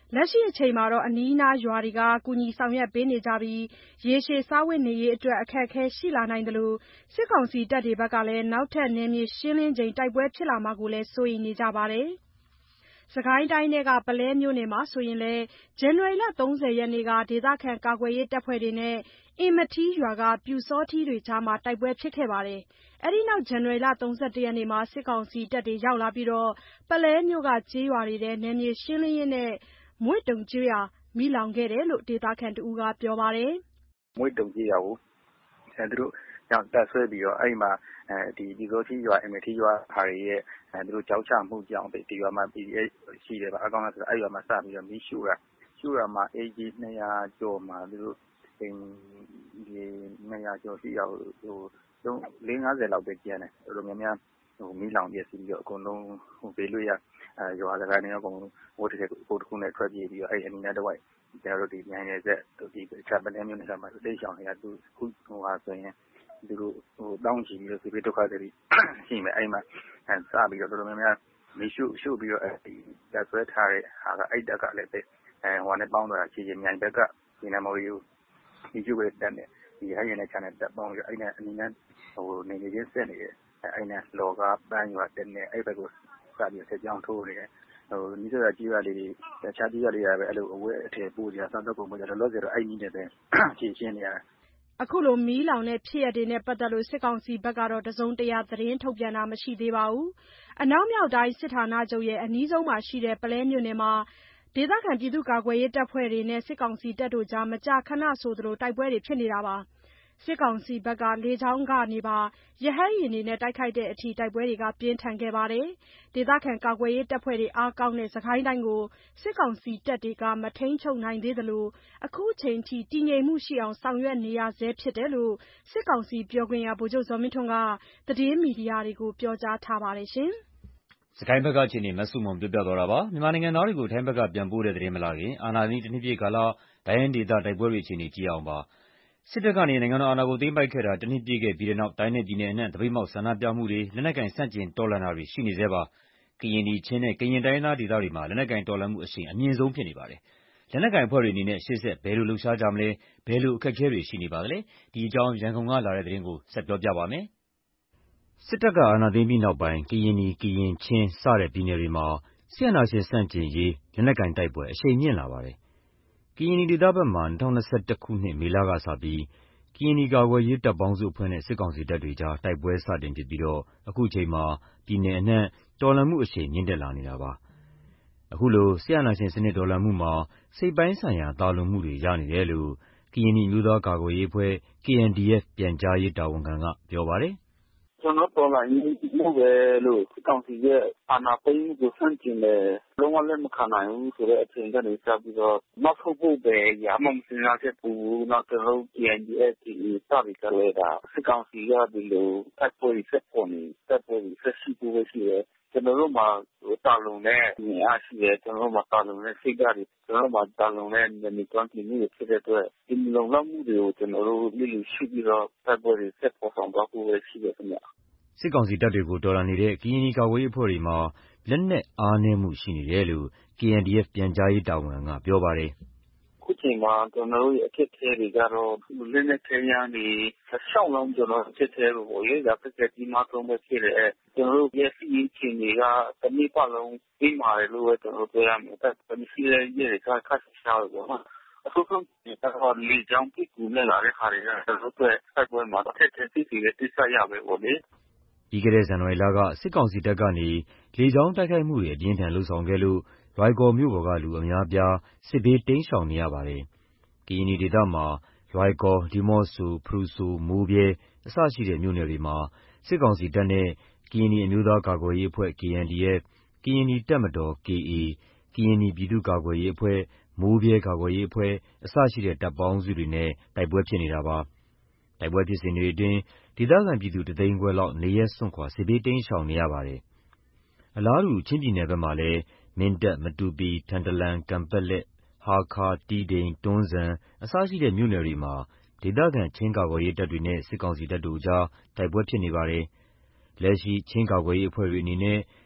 လက်ရှိအချိန်မှာအနီးအနားရွာတွေကကူညီဆောင်ရွက်ပေးနေကြပြီး ရေရှည်စားဝတ်နေရေးအတွက်အခက်အခဲရှိလာနိုင်သလို စစ်ကောင်စီတပ်တွေဘက်ကလည်းနောက်ထပ်နယ်မြေရှင်းလင်းချိန်တိုက်ပွဲဖြစ်လာမှာကိုလည်းစိုးရိမ်နေကြပါတယ်။ စစ်ကိုင်းတိုင်းထဲက ပုလဲမြို့နယ်မှာဆိုရင်လည်း ဇန်နဝါရီလ 30 ရက်နေ့က ဒေသခံကာကွယ်ရေးတပ်ဖွဲ့တွေနဲ့ အင်မထီးရွာက ပျူစောထီးတွေကြားတိုက်ပွဲဖြစ်ခဲ့ပါတယ်။ အဲဒီနောက် ဇန်နဝါရီလ 31 ရက်နေ့မှာ စစ်ကောင်စီတပ်တွေရောက်လာပြီး ပုလဲမြို့ကကျေးရွာတွေထဲ နယ်မြေရှင်းလင်းရင်း မွေ့တုံကျေးရွာမီးလောင်ခဲ့တယ်လို့ ဒေသခံတဦးကပြောပါတယ်။ "မွေ့တုံကျေးရွာကိုသူတို့တပ်စွဲပြီးတော့အဲဒီမှာပျူစောထီးရွာအင်မထီးရွာတွေရဲ့သူတို့ကြောက်ချမှုကြောင့်ဒီရွာမှာ PDF ရှိတယ်အားကောင်းတယ်ဆိုတော့အဲဒီရွာမှာစပြီးတော့မီးရှို့တာမှာအိမ်ခြေ200 ကျော်မှာသူတို့အိမ်ခြေ200 ကျော်ရှိတာကို40-50 လောက်ပဲကျန်တယ်တော်တော်များများမီးလောင်ပျက်စီးပြီးတော့အကုန်လုံးဘေးလွတ်ရာရွာစခန်းတွေအကုန်လုံးဝတ်တစ်ခုနဲ့ထွက်ပြေးပြီးတော့အဲဒီအနီးနားတစ်ဝိုက်ကျွန်တော်တို့မြိုင်နယ်စပ်ပုလဲမြို့နယ်မှာတိမ်းရှောင်နေတာသူခုဆိုရင်သူတို့တောင်းချီပြီးတော့စစ်ဘေးဒုက္ခသည်တွေရှိမယ်အဲဒီမှာစပြီးတော့တော်တော်များများမီးရှို့ပြီးတော့တပ်ဆွဲထားတဲ့ဟာကအဲ့တပ်ကလည်းပဲဟိုနဲ့ပေါင်းသွားတာရှိတယ်မြိုင်ဘက်ကဒီနမော်ရီကိုမီးရှို့တဲ့တပ်နဲ့ဒီဟဲ့ရင်နဲ့ခြံနဲ့တပ်ပေါင်းပြီးတော့အဲ့နဲ့အနီးနားနေနေချင်းဆက်နေတယ်အဲ့နဲ့လော်ကားပန်းရွာတက်နေအဲ့ဘက်ကိုစပြီးဆက်ကြောင်းထိုးနေတယ်နီးစပ်ရာကြီးရွာလေးတွေတခြားကြီးရွာတွေကပဲအဲ့လိုအဝဲအထည်ပို့ကြစားတော့ပုံပို့ကြလောလောဆယ်တော့အဲ့နည်းနဲ့ပဲဖြည့်ရှင်းနေရတယ်အခုလိုမီးလောင်တဲ့ဖြစ်ရပ်တွေနဲ့ပတ်သက်လို့စစ်ကောင်စီဘက်ကတစုံတရာသတင်းထုတ်ပြန်တာမရှိသေးပါဘူး။အနောက်မြောက်တိုင်းစစ်ဌာနချုပ်ရဲ့အနီးဆုံးမှာရှိတဲ့ပုလဲမြို့နယ်မှာဒေသခံကာကွယ်ရေးတပ်ဖွဲ့တွေနဲ့စစ်ကောင်စီတပ်တို့ကြားမကြာခဏဆိုသလိုတိုက်ပွဲတွေဖြစ်နေတာပါ။စစ်ကောင်စီဘက်ကလေကြောင်းကနေပါရဟတ်ယာဉ်တွေနဲ့တိုက်ခိုက်တဲ့အထိတိုက်ပွဲတွေပြင်းထန်ခဲ့ပါတယ်။ဒေသခံကာကွယ်ရေးတပ်ဖွဲ့တွေအားကောင်းတဲ့စစ်ကိုင်းတိုင်းကိုစစ်ကောင်စီတပ်တွေကမထိန်းချုပ်နိုင်သေးသလိုအခုချိန်ထိတည်ငြိမ်မှုရှိအောင်ဆောင်ရွက်နေရဆဲဖြစ်တယ်လို့စစ်ကောင်စီပြောခွင့်ရဗိုလ်ချုပ်ဇော်မင်းထွန်းကသတင်းမီဒီယာတွေကိုပြောကြားထားပါတယ်။စစ်ကိုင်းဘက်ကအခြေအနေမဆုမွန်ပြောပြသွားတာပါမြန်မာနိုင်ငံသားတွေကိုထိုင်းဘက်ကပြန်ပို့တဲ့သတင်းမလာခင်အာဏာသိမ်းတစ်နှစ်ပြည့်ကာလဒိုင်းယန်းဒေသတိုက်ပွဲတွေအခြေအနေကြည့်အောင်ပါစစ်တပ်ကနေနိုင်ငံတော်အာဏာကိုသိမ်းပိုက်ခဲ့တာတစ်နှစ်ပြည့်ခဲ့ပြီးတဲ့နောက်တိုင်းနဲ့ပြည်နယ်အနှံ့သပိတ်မှောက်ဆန္ဒပြမှုတွေလက်နက်ကိုင်ဆန့်ကျင်တော်လှန်တာတွေရှိနေဆဲပါကရင်ပြည်ချင်းနဲ့ကရင်တိုင်းရင်းသားဒေသတွေမှာလက်နက်ကိုင်တော်လှန်မှုအရှိန်အမြင့်ဆုံးဖြစ်နေပါတယ်လက်နက်ကိုင်အဖွဲ့တွေအနေနဲ့ရှေ့ဆက်ဘယ်လိုလှုပ်ရှားကြမလဲဘယ်လိုအခက်အခဲတွေရှိနေပါသလဲဒီအကြောင်းရန်ကုန်ကလာတဲ့သတင်းကိုဆက်ပြောပြပါမယ်စစ်တပ်ကအာဏာသိမ်းပြီးနောက်ပိုင်းကရင်ပြည်ကရင်ချင်းစတဲ့ပြည်နယ်တွေမှာစစ်အာဏာရှင်ဆန့်ကျင်ရေးလက်နက်ကိုင်တိုက်ပွဲအရှိန်မြင့်လာပါတယ်ကရင်ဒေသဘက်မှာ2021ခုနှစ်မေလကစပြီးကရင်ကာကွယ်ရေးတပ်ပေါင်းစုအဖွဲ့နဲ့စစ်ကောင်စီတပ်တွေကြားတိုက်ပွဲစတင်ဖြစ်ပြီးတော့အခုချိန်မှာပြည်နယ်အနှံ့တော်လှန်မှုအရှိန်မြင့်တက်လာနေတာပါအခုလိုစစ်အာဏာရှင်စနစ်တော်လှန်မှုမှာစိတ်ပိုင်းဆိုင်ရာတာလွန်မှုတွေရနေတယ်လို့ကရင်မျိုးသားကာကွယ်ရေးအဖွဲ့ KNDF ပြန်ကြားရေးတာဝန်ခံကပြောပါတယ်ကျွန်တော်တော်လာရင်မှုပဲလို့စစ်ကောင်စီရဲ့အာဏာသိမ်းမှုကိုဆန့်ကျင်တယ်လုံးဝလက်မခံနိုင်ဘူးဆိုတဲ့အချိန်ကနေစပြီးတော့နောက်ဆုံးဖို့ပဲရမှမစင်စားချက်ပူနောက်ကျွန်တော် KNDF စပြီးကြလဲတာစစ်ကောင်စီကဒီလိုတပ်ဖွဲ့ဆက်ပေါ်နေတပ်ဖွဲ့ဆက်ရှိဖို့ရှိတယ်ကျွန်တော်တို့မှာတာလုံနဲ့နေအားရှိတယ်ကျွန်တော်တို့မှာတာလုံနဲ့စိတ်ဓာတ်တွေကျွန်တော်တို့မှာတာလုံနဲ့နေတွန်းတည်မှုဖြစ်တဲ့အတွက်ဒီလုံလောက်မှုတွေကိုကျွန်တော်တို့လျှို့ရှိပြီးတော့တပ်ဖွဲ့ဆက်ပေါ်ဆောင်သွားဖို့ရှိတယ်ခင်ဗျစစ်ကောင်စီတပ်တွေကိုတော်လှန်နေတဲ့ကရင်ကာကွယ်ရေးအဖွဲ့တွေမှာလက်နက်အားနည်းမှုရှိနေတယ်လို့ KNDF ပြန်ကြားရေးတာဝန်ခံကပြောပါတယ်ခုချိန်မှာကျွန်တော်တို့အခက်အခဲတွေကတော့လက်နက်ခဲယမ်းတွေရှောင်းလုံးကျွန်တော်အခက်အခဲကိုလေဒါပြည့်ကြီးမှဆုံးပဲဖြစ်တယ်ကျွန်တော်တို့ရဲ့စီးရင်ချင်းတွေကတနည်းပတ်လုံးပြီးမာတယ်လို့ကျွန်တော်ပြောရမယ်តែမရှိတဲ့ရေကခက်ရှားလို့ပေါ့အခုဆုံးဒီတော့လေကြောင်းပြကူနဲ့လာတဲ့ခါတွေကကျွန်တော်တို့ဆက်ပွဲမှာအခက်အခဲသိစီတဲ့တိကျရပဲပေါ့လေပြီးခဲ့တဲ့ဇန်နဝါရီလကစစ်ကောင်စီတပ်ကနေလေကြောင်းတိုက်ခိုက်မှုတွေအပြင်းထန်လှုပ်ဆောင်ခဲ့လို့လွိုင်ကော်မြို့ပေါ်ကလူအများအပြားစစ်ဘေးတိမ်းရှောင်နေရပါတယ်။ကရင်ဒေသမှာလွိုင်ကော်ဒီမော့ဆိုဖရူဆိုမိုးဗြဲအစရှိတဲ့မြို့နယ်တွေမှာစစ်ကောင်စီတပ်နဲ့ကရင်အမျိုးသားကာကွယ်ရေးအဖွဲ့ KNDF ကရင်တပ်မတော် KA ကရင်ပြည်သူ့ကာကွယ်ရေးအဖွဲ့မိုးဗြဲကာကွယ်ရေးအဖွဲ့အစရှိတဲ့တပ်ပေါင်းစုတွေနဲ့တိုက်ပွဲဖြစ်နေတာပါ။တိုက်ပွဲဖြစ်စဉ်တွေအတွင်းဒေသခံပြည်သူတသိန်းခွဲလောက်နေရပ်စွန့်ခွာစစ်ဘေးတိမ်းရှောင်နေရပါတယ်။အလားတူချင်းပြည်နယ်ဘက်မှာလည်းမင်းတပ်မတူပီထန်တလန်ကံပက်လက်ဟားခါးတီးတိန်တွန်းဇံအစရှိတဲ့မြို့နယ်တွေမှာဒေသခံချင်းကာကွယ်ရေးတပ်တွေနဲ့စစ်ကောင်စီတပ်တို့ကြားတိုက်ပွဲဖြစ်နေပါတယ်။လက်ရှိချင်းကာကွယ်ရေးအဖွဲ့တွေအနေနဲ့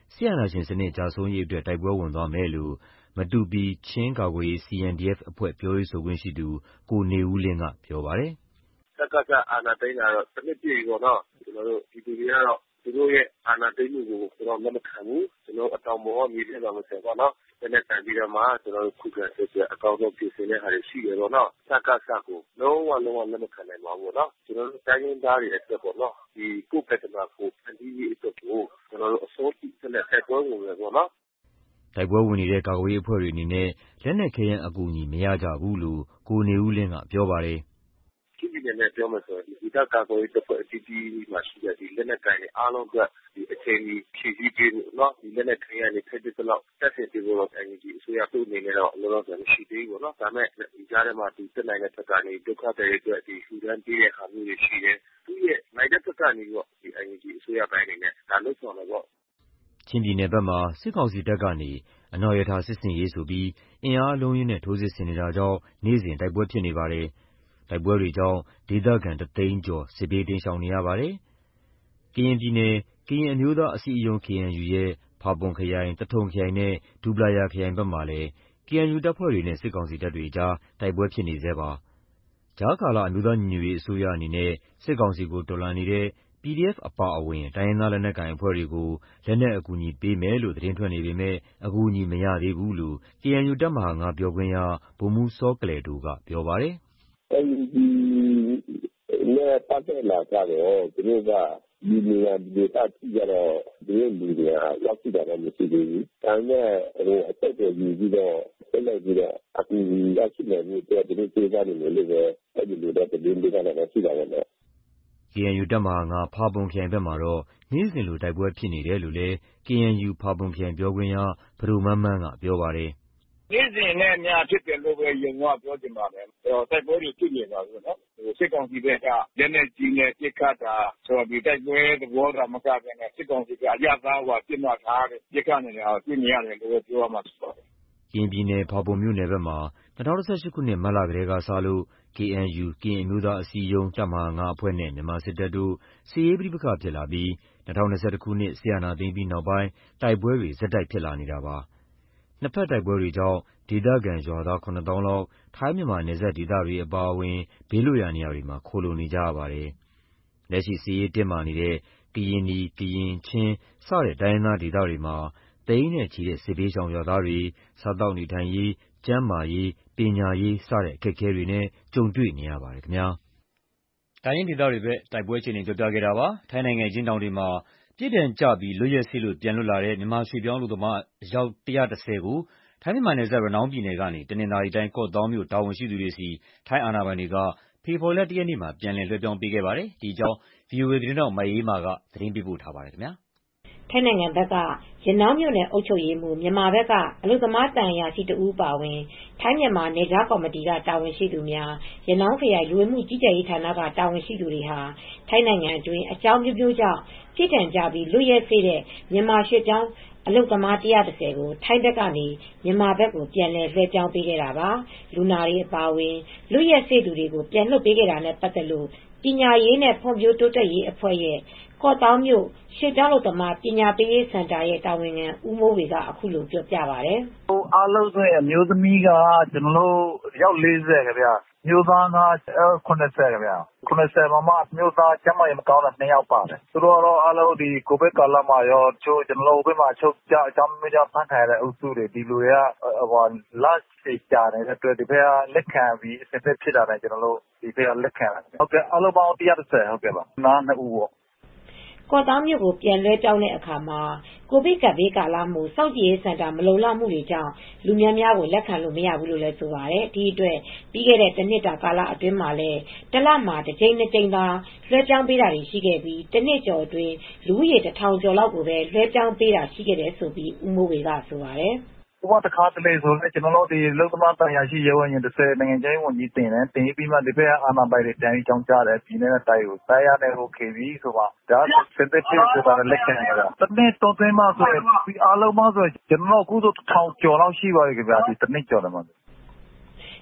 စစ်အာဏာရှင်စနစ်ကျဆုံးရေးအတွက်တိုက်ပွဲဝင်သွားမယ်လို့မတူပီချင်းကာကွယ်ရေး CNDF အဖွဲ့ပြောရေးဆိုခွင့်ရှိသူကိုနေဦးလင်းကပြောပါတယ်။စကစအာဏာသိမ်းတာတော့တစ်နှစ်ပြည့်ပြီပေါ့နော်။ကျွန်တော်တို့ဒီတွေကတော့သူတို့ရဲ့အာဏာသိမ်းမှုကိုကျွန်တော်လက်မခံဘူး။ကျွန်တော်အတောင်ပေါ်မြေပြတော့မဆက်ပေါ့နော်။လက်ခံပြီးတော့မှကျွန်တော်တို့ခုခံစစ်အကောင့်တော့ပြင်ဆင်တဲ့ဟာတွေရှိတယ်ပေါ့နော်။စကစကိုလုံးဝလက်မခံနိုင်ပါဘူးနော်။ကျွန်တော်တို့တိုင်းရင်းသားတွေအတွက်ပေါ့နော်။ဒီကိုကတနာကိုဖန်တီးရေးအတွက်ကိုကျွန်တော်တို့အစိုးရဆက်လက်ဆက်တွန်းဝင်မယ်ပေါ့နော်။တိုက်ပွဲဝင်နေတဲ့ကာကွယ်ရေးအဖွဲ့တွေအနေနဲ့လက်နက်ခဲယမ်းအကူအညီမရကြဘူးလို့ကိုနေဦးလင်းကပြောပါတယ်။ဒီနေ့ပြောမယ်ဆိုရင်ဒီကာကွယ်ရေးတပ်ဖွဲ့အကြီးကြီးမှာရှိတဲ့ဒီလက်နက်ကိုင်တွေအားလုံးကဒီအချိန်ကြီးဖြည့်ဆည်းပေးဖို့နော်ဒီလက်နက်ခဲယမ်းတွေထပ်ပြီးတော့တက်ဆင်ပေးဖို့တော့ဒီအစိုးရတို့အနေနဲ့တော့လောလောဆယ်မရှိသေးဘူးနော်ဒါပေမဲ့ဒီကြားထဲမှာဒီတက်နိုင်တဲ့ဘက်ကနေဒုက္ခတွေအတွက်ဒီလူဒန်းပေးတဲ့ဟာမျိုးတွေရှိတယ်သူရဲ့နိုင်တဲ့ဘက်ကနေတော့ဒီအစိုးရပိုင်းအနေနဲ့ဒါလုပ်ဆောင်တော့ချင်းပြည်နယ်ဘက်မှာစစ်ကောင်စီတပ်ကနေအနော်ရထားစစ်စင်ရေးဆိုပြီးအင်အားလုံးရင်းနဲ့ထိုးစစ်ဆင်နေတာကြောင့်နေ့စဉ်တိုက်ပွဲဖြစ်နေပါတယ်။တိုက်ပွဲတွေကြောင့်ဒေသခံတသိန်းကျော်စစ်ဘေးတိမ်းရှောင်နေရပါတယ်။ကရင်ပြည်နယ်ကရင်အမျိုးသားအစည်းအရုံး KNU ရဲ့ဖာပွန်ခရိုင်တထုံခရိုင်နဲ့ဒူပလာယာခရိုင်ဘက်မှာလည်း KNU တပ်ဖွဲ့တွေနဲ့စစ်ကောင်စီတပ်တွေအကြားတိုက်ပွဲဖြစ်နေဆဲပါ။ကြားကာလအမျိုးသားညီညွတ်ရေးအစိုးရအနေနဲ့စစ်ကောင်စီကိုတော်လှန်နေတဲ့ PDF အပါအဝင်တိုင်းရင်းသားလက်နက်ကိုင်အဖွဲ့တွေကိုလက်နက်အကူအညီပေးမယ်လို့သတင်းထွက်နေပေမဲ့အကူအညီမရသေးဘူးလို့ KNU တပ်မဟာ 5ပြောခွင့်ရဗိုလ်မှူးစောကလယ်ဒိုကပြောပါတယ်။ဒီနဲ့ပတ်သက်လာကြတော့သူတို့ကဒီနေရာဒေသကြီးကြတော့ဒီလူတွေကရောက်ရှိတာတော့မရှိသေးဘူး။ဒါနဲ့အဆက်အသွယ်ယူပြီးတော့ဆက်လက်ပြီးတော့အကူအညီရရှိနိုင်မှုအတွက်ဒီလိုပြေးကြတယ်လို့ပဲအဲဒီလိုတော့တင်ပြတာလည်းရှိတာပဲနော်။ KNU တပ်မဟာ 5ဖာပွန်ခရိုင်ဘက်မှာတော့နေ့စဉ်လိုတိုက်ပွဲဖြစ်နေတယ်လို့လည်း KNU ဖာပွန်ခရိုင်ပြောခွင့်ရပဒိုမန်းမန်းကပြောပါတယ်။နေ့စဉ်နဲ့အများဖြစ်တယ်လို့ပဲယုံကပြောချင်ပါတယ်။တိုက်ပွဲတွေဖြစ်နေပါဘူးနော်။စစ်ကောင်စီဘက်ကလက်နက်ကြီးနဲ့ပစ်ခတ်တာဆိုတော့ဒီတိုက်ပွဲသဘောတာမကဘဲနဲ့စစ်ကောင်စီကအရသာဟိုပြစ်မှတ်ထားတယ်ပစ်ခတ်နေတာကိုတွေ့နေရတယ်လို့ပြောရမှာဖြစ်ပါတယ်။ကရင်ပြည်နယ်ဖာပွန်မြို့နယ်ဘက်မှာ2018ခုနှစ်မတ်လကတည်းကစလို့ KNU ကရင်အမျိုးသားအစည်းအရုံးတပ်မဟာ 5အဖွဲ့နဲ့မြန်မာစစ်တပ်တို့စစ်ရေးပဋိပက္ခဖြစ်လာပြီး2021ခုနှစ်စစ်အာဏာသိမ်းပြီးနောက်ပိုင်းတိုက်ပွဲတွေဆက်တိုက်ဖြစ်လာနေတာပါ။နှစ်ဖက်တိုက်ပွဲတွေကြောင့်ဒေသခံရွာသား9,000လောက်ထိုင်းမြန်မာနယ်စပ်ဒေသတွေအပါအဝင်ဘေးလွတ်ရာနေရာတွေမှာခိုလှုံနေကြရပါတယ်။လက်ရှိစစ်ရေးတင်းမာနေတဲ့ကရင်နီ၊ကရင်၊ချင်းစတဲ့တိုင်းရင်းသားဒေသတွေမှာသိန်းနဲ့ချီတဲ့စစ်ဘေးရှောင်ရွာသားတွေစားသောက်နေထိုင်ရေး၊ကျန်းမာရေး၊ပညာရေးစတဲ့အခက်အခဲတွေနဲ့ကြုံတွေ့နေရပါတယ်ခင်ဗျာ။တိုင်းရင်းဒေသတွေဘက်တိုက်ပွဲအခြေအနေပြောပြခဲ့တာပါ။ထိုင်းနိုင်ငံချင်းတောင်တွေမှာပြစ်ဒဏ်ကျပြီးလွတ်ရက်စေ့လို့ပြန်လွတ်လာတဲ့မြန်မာရွှေ့ပြောင်းအလုပ်သမားအယောက်110ကိုထိုင်းမြန်မာနယ်စပ်ရနောင်းပြည်နယ်ကနေတနင်္သာရီတိုင်းကော့သောင်းမြို့တာဝန်ရှိသူတွေဆီထိုင်းအာဏာပိုင်တွေကဖေဖော်ဝါရီလ 1 ရက်နေ့မှာပြန်လည်လွှဲပြောင်းပေးခဲ့ပါတယ်။ဒီအကြောင်း VOA သတင်းထောက်မအေးအေးမာကသတင်းပေးပို့ထားပါတယ်ခင်ဗျာ။ထိုင်းနိုင်ငံဘက်ကရနောင်းမြို့နယ်အုပ်ချုပ်ရေးမှူးမြန်မာဘက်ကအလုပ်သမားတန်ရာရှိတဦးပါဝင်ထိုင်းမြန်မာနယ်ခြားကော်မတီကတာဝန်ရှိသူများရနောင်းခရိုင်လူဝင်မှုကြီးကြပ်ရေးဌာနကတာဝန်ရှိသူတွေဟာထိုင်းနိုင်ငံအတွင်းအကြောင်းမျိုးမျိုးကြောင့်ပြစ်ဒဏ်ကျပြီးလွတ်ရက်စေ့တဲ့မြန်မာရွှေ့ပြောင်းအလုပ်သမား110ကိုထိုင်းဘက်ကနေမြန်မာဘက်ကိုပြန်လည်လွှဲပြောင်းပေးခဲ့တာပါလူနာတွေအပါအဝင်လွတ်ရက်စေ့သူတွေကိုပြန်လွှတ်ပေးခဲ့တာနဲ့ပတ်သက်လို့ပညာရေးနဲ့ဖွံ့ဖြိုးတိုးတက်ရေးအဖွဲ့ရဲ့ကော့တောင်းမြို့ရွှေ့ပြောင်းအလုပ်သမားပညာပေးရေးစင်တာရဲ့တာဝန်ခံဦးမိုးဝေကအခုလိုပြောပြပါတယ်။အားလုံးဆိုအမျိုးသမီးကကျွန်တော်တို့ရောက်40ခင်ဗျာ။မျိုးသားက80ခင်ဗျာ။80မှာမှမျိုးသားကျမရေမကောင်းတဲ့2ယောက်ပါတယ်။သူတို့ကတော့အားလုံးဒီကိုဗစ်ကာလမှာရောချို့ကျွန်တော်တို့ဘက်မှာချုပ်ကြအကြောင်းမျိုးကြောင့်ဖမ်းခံရတဲ့အုပ်စုတွေဒီလိုတွေကlast stage ကြတဲ့အတွက်ဒီဘက်ကလက်ခံပြီးအစစ်ဖြစ်တာနဲ့ကျွန်တော်တို့ဒီဘက်ကလက်ခံတယ်။ဟုတ်ကဲ့အားလုံးပေါင်း110ဟုတ်ကဲ့ပါ။နား2ဦးပေါ့ကော့တောင်းမြို့ကိုပြန်လွှဲပြောင်းတဲ့အခါမှာကိုဗစ်ကပ်ဘေးကာလမှုစောင့်ကြည့်ရေးစင်တာမလုံလောက်မှုတွေကြောင့်လူများများကိုလက်ခံလို့မရဘူးလို့လည်းဆိုပါတယ်။ဒီအတွက်ပြီးခဲ့တဲ့တစ်နှစ်တာကာလအတွင်းမှာလည်းတစ်လမှာတစ်ကြိမ်နှစ်ကြိမ်သာလွှဲပြောင်းပေးတာတွေရှိခဲ့ပြီးတစ်နှစ်ကျော်အတွင်းလူဦးရေ1000ကျော်လောက်ကိုပဲလွှဲပြောင်းပေးတာရှိခဲ့တယ်ဆိုပြီးဦးမိုးဝေကဆိုပါတယ်။ဥပမာတစ်ခါတလေဆိုလည်းကျွန်တော်တို့ဒီလုံသမားတန်ရာရှိရဲဝင်းရင်30နိုင်ငံချင်းဝန်ကြီးတင်တယ်တင်ပြီးမှဒီဘက်အာဏာပိုင်တွေတန်ပြီးကြောင်းကြားတယ်ပြည်내နဲ့တိုင်းကိုတိုင်းရတဲ့ဟို KB ဆိုမှဒါစစ်တဲ့ဖြစ်ဆိုတာလက်ခံရတာတနေ့တော့သိမှဆိုရင်အားလုံးမှဆိုကျွန်တော်အခုဆို1000ကျော်လောက်ရှိပါပြီခင်ဗျာဒီတနေ့ကျော်တယ်မှာ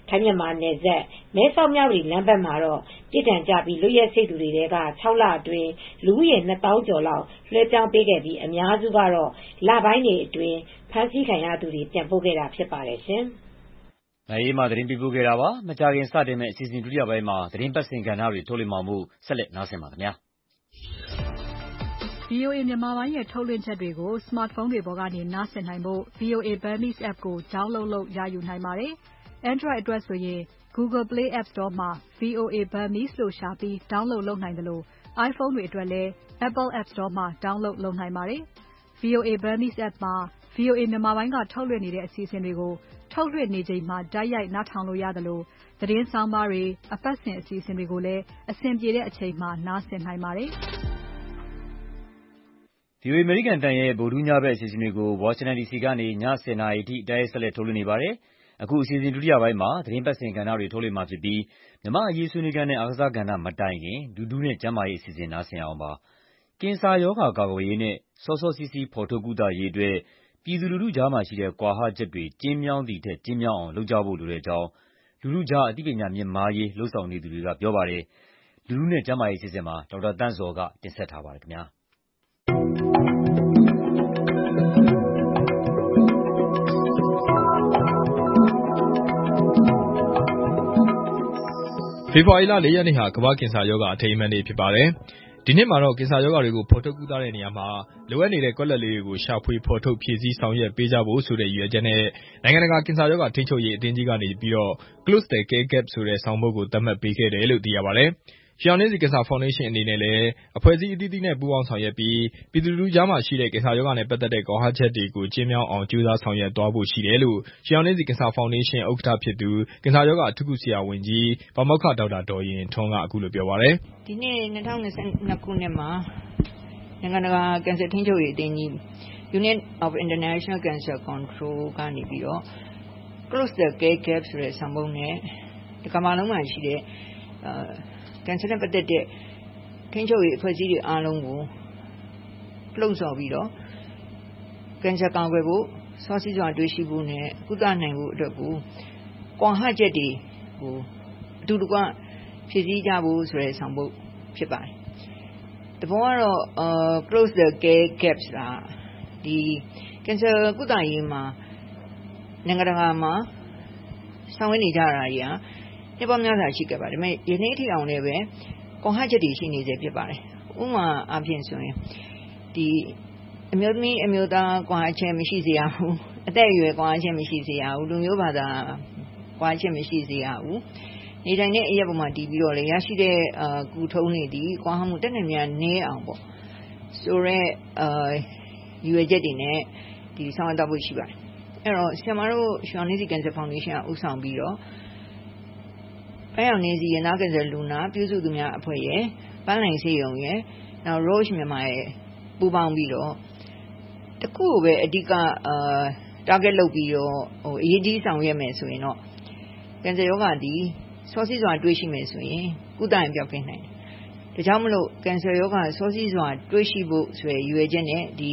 ထိုင်းမြန်မာနယ်စပ်မဲဆောက်မြဝတီလမ်းဘက်မှာတော့ပြစ်ဒဏ်ကျပြီးလွတ်ရက်စေ့သူတွေက6 လအတွင်းလူဦးရေ 2000 ကျော်လောက်လွှဲပြောင်းပေးခဲ့ပြီးအများစုကတော့လပိုင်းတွေအတွင်းဖမ်းဆီးခံရသူတွေပြန်ပို့ခဲ့တာဖြစ်ပါတယ်ရှင်။နိုင်မှသတင်းပေးပို့ခဲ့တာပါ။မကြာခင်စတင်မဲ့အစီအစဉ်ဒုတိယပိုင်းမှာသတင်းပတ်စဉ်ကဏ္ဍတွေထုတ်လွှင့်မှာမို့ဆက်လက်နားဆင်ပါခင်ဗျာ။ VOA မြန်မာပိုင်းရဲ့ထုတ်လွှင့်ချက်တွေကို smartphone တွေပေါ်ကနေနားဆင်နိုင်ဖို့ VOA Burmese app ကို download လုပ်ရယူနိုင်ပါတယ်။ Android အတွက်ဆိုရင် Google Play App Store မှာ VOA Burmese လို့ရှာပြီး download လုပ်နိုင်သလို iPhone တွေအတွက်လည်း Apple App Store မှာ download လုပ်နိုင်ပါတယ်။ VOA Burmese app မှာ VOA မြန်မာပိုင်းကထုတ်လွှင့်နေတဲ့အစီအစဉ်တွေကိုထုတ်လွှင့်နေချိန်မှာတိုက်ရိုက်နားထောင်လို့ရသလိုသတင်းဆောင်းပါးတွေအပတ်စဉ်အစီအစဉ်တွေကိုလည်းအဆင်ပြေတဲ့အချိန်မှာနားဆင်နိုင်ပါတယ်။ VOA အမေရိကန်အသံရဲ့ဗုဒ္ဓဟူးညဘက်အစီအစဉ်တွေကို Washington DC ကနေည 10 နာရီအထိတိုက်ရိုက်ဆက်လက်ထုတ်လွှင့်နေပါတယ်။အခုအစီအစဉ်ဒုတိယပိုင်းမှာသတင်းပတ်စဉ်ကဏ္ဍတွေထုတ်လွှင့်မှာဖြစ်ပြီးမြန်မာ့အရေးဆွေးနွေးခန်းနဲ့အားကစားကဏ္ဍမတိုင်ခင်လူထုနဲ့ကျန်းမာရေးအစီအစဉ်နားဆင်အောင်ပါ။ကင်ဆာရောဂါကာကွယ်ရေးနဲ့စောစောစီးစီးဖော်ထုတ်ကုသရေးအတွက်ပြည်သူလူထုကြားမှာရှိတဲ့ကွာဟချက်တွေကျဉ်းမြောင်းသည်ထက်ကျဉ်းမြောင်းအောင်လုပ်ကြဖို့လိုတဲ့အကြောင်းလူထုကြားအသိပညာမြင့်မားရေးလှုံ့ဆော်နေသူတွေကပြောပါတယ်။လူထုနဲ့ကျန်းမာရေးအစီအစဉ်မှာဒေါက်တာသန့်ဇော်ကတင်ဆက်ထားပါတယ်ခင်ဗျာ။ဖေဖော်ဝါရီလ 4 ရက်နေ့ဟာကမ္ဘာ့ကင်ဆာရောဂါအထိမ်းအမှတ်နေ့ဖြစ်ပါတယ်။ဒီနှစ်မှာတော့ကင်ဆာရောဂါတွေကိုဖော်ထုတ်ကုသတဲ့နေရာမှာလိုအပ်နေတဲ့ကွက်လက်လေးတွေကိုရှာဖွေဖော်ထုတ်ဖြည့်ဆည်းဆောင်ရွက်ပေးကြဖို့ဆိုတဲ့ရည်ရွယ်ချက်နဲ့နိုင်ငံတကာကင်ဆာရောဂါထိန်းချုပ်ရေးအသင်းကြီးကနေပြီးတော့ Close the Care Gap ဆိုတဲ့ဆောင်ပုဒ်ကိုသတ်မှတ်ပေးခဲ့တယ်လို့သိရပါတယ်။ရှီအောင်နှင်းဆီကင်ဆာဖောင်ဒေးရှင်းအနေနဲ့လည်းအဖွဲ့အစည်းအသီးသီးနဲ့ပူးပေါင်းဆောင်ရွက်ပြီးပြည်သူလူထုကြားမှာရှိတဲ့ကင်ဆာရောဂါနဲ့ပတ်သက်တဲ့ကွာဟချက်တွေကိုကျဉ်းမြောင်းအောင်ကြိုးစားဆောင်ရွက်သွားဖို့ရှိတယ်လို့ရှီအောင်နှင်းဆီကင်ဆာဖောင်ဒေးရှင်းဥက္ကဋ္ဌဖြစ်သူကင်ဆာရောဂါအထူးကုဆရာဝန်ကြီးပါမောက္ခဒေါက်တာဒေါ်ရင်ထွန်းကအခုလိုပြောပါတယ်။ဒီနေ့2022ခုနှစ်မှာနိုင်ငံတကာကင်ဆာထိန်းချုပ်ရေးအသင်းကြီး Unit of International Cancer Control ကနေပြီးတော့ Close the Care Gap ဆိုတဲ့ဆောင်ပုဒ်နဲ့ဒီကမ္ဘာလုံးမှာရှိတဲ့ကင်ဆာနဲ့ပတ်သက်တဲ့ထိန်းချုပ်ရေးအဖွဲ့အစည်းတွေအားလုံးကိုလှုံ့ဆော်ပြီးတော့ကင်ဆာကာကွယ်ဖို့စောစီးစွာတွေ့ရှိဖို့နဲ့ကုသနိုင်ဖို့အတွက်ကိုကွာဟချက်တွေကိုအတူတကွဖြည့်ဆည်းကြဖို့ဆိုတဲ့ဆောင်ပုဒ်ဖြစ်ပါတယ်။တဘောကတော့ Close the Care Gap ဆိုတာဒီကင်ဆာကုသရေးမှာနိုင်ငံတကာမှာဆောင်ရွက်နေကြတာတွေကနှစ်ပေါင်းများစွာရှိခဲ့ပါတယ်။ဒါပေမဲ့ယနေ့ထိအောင်လည်းပဲကွာဟချက်တွေရှိနေသေးဖြစ်ပါတယ်။ဥပမာအားဖြင့်ဆိုရင်ဒီအမျိုးသမီးအမျိုးသားကွာဟချက်မရှိစေရဘူး။အသက်အရွယ်ကွာဟချက်မရှိစေရဘူး။လူမျိုးဘာသာကွာဟချက်မရှိစေရဘူး။နေထိုင်တဲ့အရက်ပေါ်မှာတည်ပြီးတော့လေရရှိတဲ့ကုထုံးတွေဒီကွာဟမှုတက်နေများနည်းအောင်ပေါ့။ဆိုတော့ရည်ရွယ်ချက်တွေနဲ့ဒီဆောင်ရွက်ဖို့ရှိပါတယ်။အဲ့တော့ဆရာမတို့ရှီအောင်နှင်းဆီကင်ဆာဖောင်ဒေးရှင်းကဦးဆောင်ပြီးတော့ပန်းရောင်နှင်းဆီရနာကင်ဆာလူနာပြုစုသူများအဖွဲ့ရဲ့ပန်းလိုင်ဆေးရုံရဲ့နောက် Roche မြန်မာရဲ့ပူးပေါင်းပြီးတော့တခုကိုပဲအဓိကtarget လုပ်ပြီးတော့အရေးကြီးဆောင်ရွက်မယ်ဆိုရင်တော့ကင်ဆာရောဂါဒီစောစီးစွာတွေ့ရှိမယ်ဆိုရင်ကုသရင်ပျောက်ကင်းနိုင်တယ်။ဒါကြောင့်မလို့ကင်ဆာရောဂါစောစီးစွာတွေ့ရှိဖို့ဆိုရည်ရွယ်ချက်နဲ့ဒီ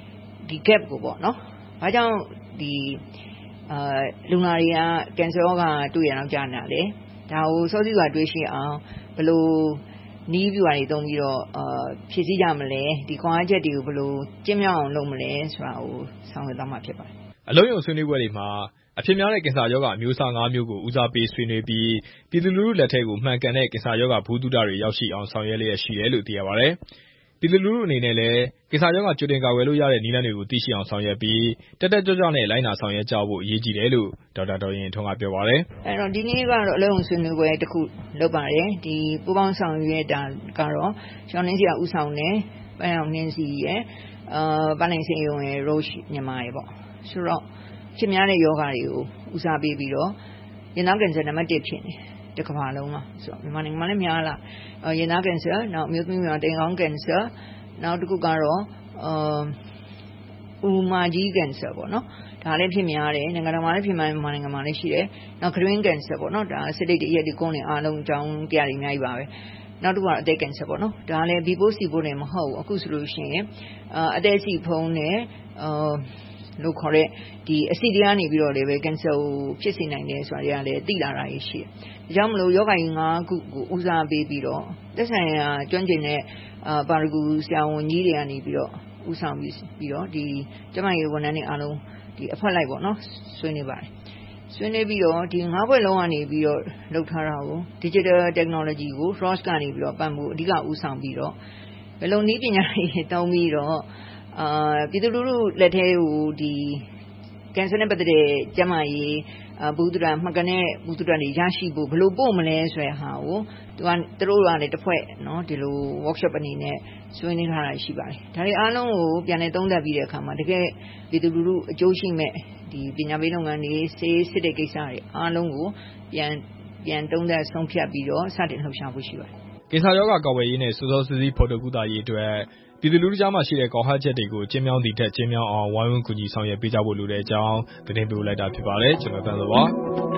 gap ကိုပေါ့နော်။ဘာကြောင့်ဒီလူနာတွေကကင်ဆာရောဂါတွေ့ရအောင်ကြာနေတာလဲ။ဒါကိုစောစီးစွာတွေ့ရှိအောင်ဘယ်လိုနီးပြူတွေသုံးပြီးတော့ဖြည့်ဆည်းကြမလဲဒီကွာဟချက်တွေကိုဘယ်လိုကျင်းမြောင်းအောင်လုပ်မလဲဆိုတာကိုဆောင်ရွက်သွားမှာဖြစ်ပါတယ်။အလုံးစုံဆွေးနွေးပွဲတွေမှာအဖြစ်များတဲ့ကင်ဆာရောဂါအမျိုးအစား5မျိုးကိုဦးစားပေးဆွေးနွေးပြီးပြည်သူလူထုလက်ထဲကိုမှန်ကန်တဲ့ကင်ဆာရောဂါဘူးတုဒတွေရောက်ရှိအောင်ဆောင်ရွက်လျက်ရှိတယ်လို့သိရပါတယ်။ပြည်သူလူထုအနေနဲ့လည်းကင်ဆာရောဂါကြိုတင်ကာကွယ်လို့ရတဲ့နည်းလမ်းတွေကိုသိရှိအောင်ဆောင်ရွက်ပြီးတက်တက်ကြွကြွနဲ့လိုက်နာဆောင်ရွက်ကြဖို့အရေးကြီးတယ်လို့ဒေါက်တာဒေါ်ရင်ထွန်းကပြောပါတယ်။အဲ့တော့ဒီနေ့ကတော့အလုံးစုံဆွေးနွေးပွဲတစ်ခုလုပ်ပါတယ်။ဒီပူးပေါင်းဆောင်ရွက်တာကတော့ရှီအောင်နှင်းဆီကဦးဆောင်တယ်ပန်းအောင်နှင်းဆီရဲ့ပန်းနိုင်ဆေးရုံရဲ့ Roche မြန်မာရဲ့ပေါ့။ဆိုတော့ဖြစ်များတဲ့ယောဂါတွေကိုဦးစားပေးပြီးတော့ရင်သားကင်ဆာနံပါတ်1ဖြစ်နေတကမ္ဘာလုံးမှာဆိုတော့မြန်မာနိုင်ငံမှာလည်းများလားရင်သားကင်ဆာနောက်အမျိုးသမီးများတင်ကောင်းကင်ဆာနောက်တစ်ခုကတော့ဥမာကြီးကင်ဆာပေါ့နော်ဒါလည်းဖြစ်များတယ်နိုင်ငံတော်မှာလည်းဖြစ်များမြန်မာနိုင်ငံမှာလည်းရှိတယ်နောက်ခရင်းကင်ဆာပေါ့နော်ဒါစစ်တိတ်အရက်ဒီကုန်းတွေအားလုံးအကြောင်းပြရည်အများကြီးပါပဲနောက်တစ်ခုကအသက်ကင်ဆာပေါ့နော်ဒါလည်း Bပိုး Cပိုးနဲ့မဟုတ်ဘူးအခုဆိုလို့ရှိရင်အသက်စီဖုံးနဲ့လို့ခေါ်တဲ့အဆီတွေကနေပြီးတော့လည်းပဲကင်ဆာကိုဖြစ်စေနိုင်တယ်ဆိုတာတွေကလည်းသိလာတာရှိတယ်။ဒါကြောင့်မလို့ယောဂကြီး5ခုကိုဦးစားပေးပြီးတော့သက်ဆိုင်ရာကျွမ်းကျင်တဲ့ပါရဂူဆရာဝန်ကြီးတွေကနေပြီးတော့ဦးဆောင်ပြီးတော့ဒီကျမကြီးဝန်ထမ်းတွေအားလုံးဒီအဖွဲ့လိုက်ပေါ့နော်ဆွေးနွေးပါတယ်။ဆွေးနွေးပြီးတော့ဒီ5ဘွဲ့လုံးကနေပြီးတော့လုပ်ထားတာကို digital technology ကို Ross ကနေပြီးတော့ပတ်ဖို့အဓိကဦးဆောင်ပြီးတော့ဘယ်လိုနည်းပညာတွေတောင်းပြီးတော့ပြည်သူလူထုလက်ထဲကိုဒီကင်ဆာနဲ့ပတ်သက်တဲ့ကျန်းမာရေးဘုဒ္ဓရာမှတ်ကနေဘုဒ္ဓရာတွေရရှိဖို့ဘယ်လိုပို့မလဲဆိုတဲ့ဟာကိုသူတို့ကလည်းတစ်ဖွဲ့နော်ဒီလို workshop အနေနဲ့ဆွေးနွေးထားတာရှိပါတယ်။ဒါတွေအားလုံးကိုပြန်လည်သုံးသပ်ပြီးတဲ့အခါမှာတကယ်ပြည်သူလူထုအကျိုးရှိမဲ့ဒီပညာပေးလုပ်ငန်းတွေစစ်တဲ့ကိစ္စတွေအားလုံးကိုပြန်သုံးသပ်ဆုံးဖြတ်ပြီးတော့စတင်လှုပ်ရှားဖို့ရှိပါတယ်။ကင်ဆာရောဂါကာကွယ်ရေးနဲ့စောစောစီးစီးဖော်ထုတ်ကုသရေးအတွက်ပြည်သူလူထုကြားမှာရှိတဲ့ကောက်ဟချက်တွေကိုကျင်းမြောင်းသည့်ထက်ကျင်းမြောင်းအောင်ဝိုင်းဝန်းကူညီဆောင်ရွက်ပေးကြဖို့လိုတဲ့အကြောင်းသတင်းပေးလိုက်တာဖြစ်ပါတယ်ကျွန်တော်တန်းစောပါ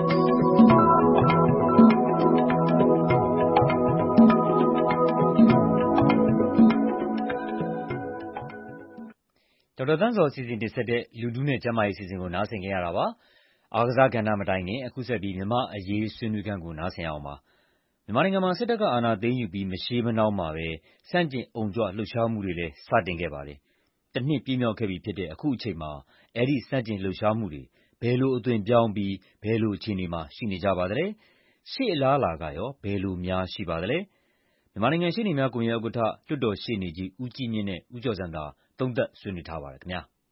ဒေါက်တာသန်းစောအစီအစဉ်တင်ဆက်တဲ့လူထုနဲ့ကျန်းမာရေးအစီအစဉ်ကိုနားဆင်ကြရတာပါအားကစားကဏ္ဍမတိုင်ခင်အခုဆက်ပြီးမြန်မာအရေးဆွေးနွေးခန်းကိုနားဆင်အောင်ပါမြန်မာနိုင်ငံမှာစစ်တပ်ကအာဏာသိမ်းယူပြီးမရှေးမနှောင်းမှာပဲစန့်ကျင်အုံကြွလှုပ်ရှားမှုတွေလည်းစတင်ခဲ့ပါတယ်။တစ်နှစ်ပြည့်မြောက်ခဲ့ပြီဖြစ်တဲ့အခုအချိန်မှာအဲဒီစန့်ကျင်လှုပ်ရှားမှုတွေဘယ်လိုအသွင်ပြောင်းပြီးဘယ်လိုအခြေအနေမှာရှိနေကြပါသလဲ။ရှေ့အလားအလာကရောဘယ်လိုများရှိပါသလဲ။မြန်မာနိုင်ငံရှေ့နေများကွန်ရက်ဥက္ကဋ္ဌလွှတ်တော်ရှေ့နေကြီးဦးကြီးမြင့်နဲ့ဦးကျော်ဇံသာသုံးသပ်ဆွေးနွေးထားပါတယ်ခင်ဗျာ။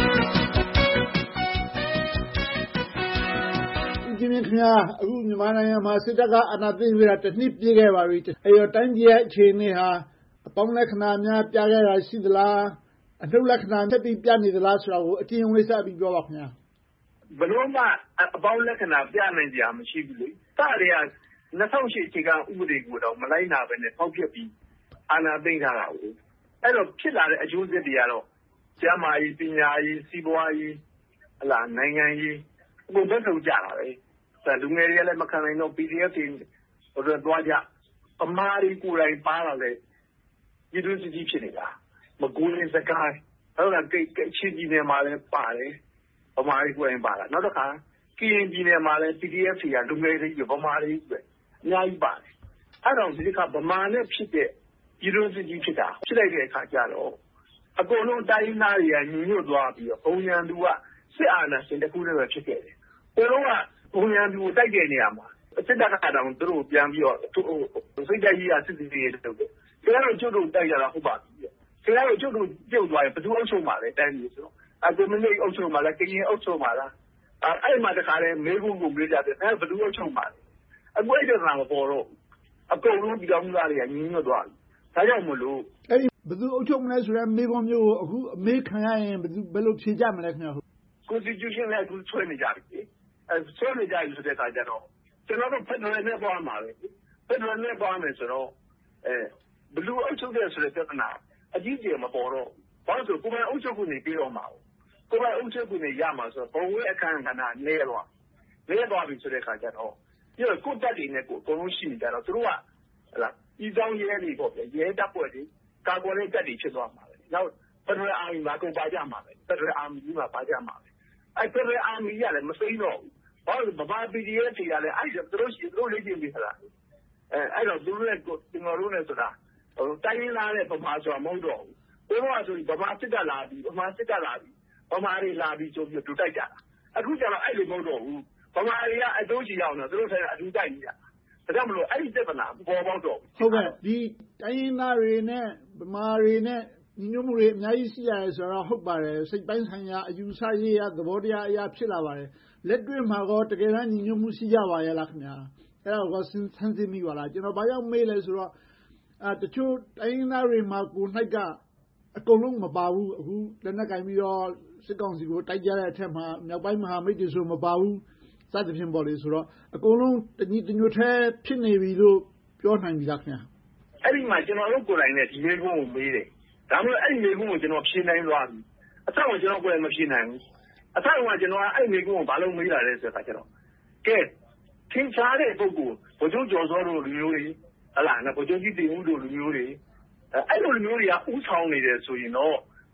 ဒီနေ့ခင်ဗျာအခုမြန်မာနိုင်ငံမှာစစ်တပ်ကအာဏာသိမ်းပြီးတာတစ်နှစ်ပြည့်ခဲ့ပါပြီ။အဲဒီတော့တိုင်းပြည်ရဲ့အခြေအနေဟာအပေါင်းလက္ခဏာများပြခဲ့တာရှိသလားအနှုတ်လက္ခဏာဆက်ပြီးပြနေသလားဆိုတာကိုအကျဉ်းဝေးစပြီးပြောပါခင်ဗျာ။ဘယ်လိုမှအပေါင်းလက္ခဏာပြနိုင်ကြမရှိဘူးလေ။စတွေက2008အခြေခံဥပဒေကိုတော့မလိုက်နာဘဲနဲ့ဖောက်ဖျက်ပြီးအာဏာသိမ်းထားတာကိုအဲ့တော့ဖြစ်လာတဲ့အကျိုးဆက်တွေကတော့ကျန်းမာရေးပညာရေးစီးပွားရေးနိုင်ငံရေးအကုန်သက်ဆုံးကြတာပဲလူငယ်တွေကလည်းမခံနိုင်တော့ PDF တွေသွားကြအမားတွေကိုယ်တိုင်ပါလာတဲ့ပြည်သူစစ်ကြီးဖြစ်နေတာမကွေးစကိုင်းဟုတ်လားချင်းပြည်နယ်မှာလည်းပါတယ်ဗမာတွေကိုယ်တိုင်ပါလာနောက်တစ်ခါကရင်ပြည်နယ်မှာလည်း PDF တွေကလူငယ်တွေဗမာတွေပဲအများကြီးပါတယ်အဲ့တော့ဒီကဗမာနဲ့ဖြစ်တဲ့ပြည်သူစစ်ကြီးဖြစ်တာဖြစ်လိုက်တဲ့အခါကျတော့အကုန်လုံးတိုင်းသားတွေကညီညွတ်သွားပြီးတော့ဘုံရန်သူကစစ်အာဏာရှင်တစ်ခုတည်းပဲဖြစ်ခဲ့တယ်ဘုံလုံးကဘုံရန်သူကိုတိုက်တဲ့နေရာမှာစစ်တပ်ကတောင်သူတို့ပြန်ပြီးတော့စိတ်ဓာတ်ကြီးကစစ်စစ်ရေးလုပ်တယ်။ဒါကတော့ကျုပ်တို့တိုက်ကြတာဟုတ်ပါပြီ။ဒါကတော့ကျုပ်တို့ပြုတ်သွားရင်ဘယ်သူအုပ်ချုပ်မှာလဲတိုင်းပြည်ဆိုတော့ကွန်မြူနစ်အုပ်ချုပ်မှာလားကရင်အုပ်ချုပ်မှာလားအဲ့မှာတခါတည်းမေးခွန်းကိုမေးကြတယ်ဘယ်သူအုပ်ချုပ်မှာလဲအခုအဲ့ဒါကမပေါ်တော့အကုန်လုံးဒီကောင်သားတွေကညီညွတ်သွားပြီ။ဒါကြောင့်မလို့အဲ့ဒီဘယ်သူအုပ်ချုပ်မလဲဆိုတဲ့မေးခွန်းမျိုးကိုအခုအမေးခံရရင်ဘယ်လိုဖြေကြမလဲခင်ဗျာ။ Constitution နဲ့အခုဆွဲနေကြပြီ။ဆွဲနေကြပြီဆိုတဲ့အခါကျတော့ကျွန်တော်တို့ဖက်ဒရယ်နဲ့သွားမှာပဲဖက်ဒရယ်နဲ့သွားမယ်ဆိုတော့ဘလူအုပ်ချုပ်တဲ့ဆိုတဲ့ပြဿနာအကြီးကျယ်မပေါ်တော့ဘာလို့ဆိုကိုယ်ပိုင်အုပ်ချုပ်ခွင့်နေပြီးတော့မှာကိုယ်ပိုင်အုပ်ချုပ်ခွင့်နေရမှာဆိုတော့ဘုံဝဲအခမ်းကဏ္ဍနဲသွားပြီဆိုတဲ့အခါကျတော့ဒီကိုတက်တွေနဲ့ကိုအကုန်လုံးရှိနေကြတော့သူတို့ကဤဆောင်ရဲတွေပေါ့ဗျရဲတပ်ဖွဲ့တွေကာကွယ်ရေးတပ်တွေဖြစ်သွားမှာပဲနောက်ဖက်ဒရယ်အာမီမှာကုန်ပါကြမှာပဲဖက်ဒရယ်အာမီမှာပါကြမှာပဲအဲ့ဖက်ဒရယ်အာမီရတယ်မစိမ့်တော့ဘူးဘာလို့ဗမာ PDF တွေကလည်းအဲ့ဒါသူတို့လေ့ကျင့်ပြီးခလားအဲ့တော့သူတို့နဲ့ကျွန်တော်တို့နဲ့ဆိုတာတိုင်းရင်းသားနဲ့ဗမာဆိုတာမဟုတ်တော့ဘူးဘိုးတော်ကဆိုဗမာစစ်တပ်လာပြီးဗမာတွေလာပြီးဆိုပြီးတူတိုက်ကြတာအခုကျတော့အဲ့လိုမဟုတ်တော့ဘူးဗမာတွေကအတိုးချီရောက်နေသူတို့ဆိုင်အတူတိုက်နေကြဒါကြောင့်မလို့အဲ့ဒီပြဿနာပေါ်ပေါက်တော့ဟုတ်ကဲ့ဒီတိုင်းရင်းသားတွေနဲ့ဗမာတွေနဲ့ညီညွတ်မှုတွေအများကြီးရှိရတယ်ဆိုတော့ဟုတ်ပါတယ်စိတ်ပိုင်းဆိုင်ရာအယူဆရေးရသဘောတရားအရာဖြစ်လာပါတယ်လက်တွေ့မှာတော့တကယ်တမ်းညီညွတ်မှုရှိကြပါရဲ့လားခင်ဗျာအဲ့ဒါကိုဆန်းစစ်မိပါလားကျွန်တော်ဘာကြောင့်မေးလဲဆိုတော့တချို့တိုင်းရင်းသားတွေမှာကိုနှိုက်ကအကုန်လုံးမပါဘူးအခုလက်နက်ကင်ပြီးတော့စစ်ကောင်စီကိုတိုက်ကြတဲ့အထက်မှာမြောက်ပိုင်းမဟာမိတ်တွေဆိုမပါဘူးစသဖြင့်ပေါ်လေဆိုတော့အကုန်လုံးတညီတညွတ်ထဲဖြစ်နေပြီလို့ပြောနိုင်ပြီလားခင်ဗျာအဲ့ဒီမှာကျွန်တော်တို့ကိုယ်တိုင်နဲ့ဒီမေးခွန်းကိုမေးတယ်ဒါမှမဟုတ်အဲ့ဒီမေးခွန်းကိုကျွန်တော်ဖြေနိုင်သွားပြီအထက်မှာကျွန်တော်ကိုယ်တိုင်မဖြေနိုင်ဘူးအထက်ကကျွန်တော်အဲ့ဒီမေးခွန်းကိုဘာလို့မေးလာလဲဆိုတော့ကျွန်တော်ကဲထင်ရှားတဲ့ပုဂ္ဂိုလ်ဘုရားကျော်စောတို့လူမျိုးတွေဟလာနော်ဘုရားကြီးတင်ဦးတို့လူမျိုးတွေအဲ့လိုလူမျိုးတွေကဥဆောင်နေတယ်ဆိုရင်တော့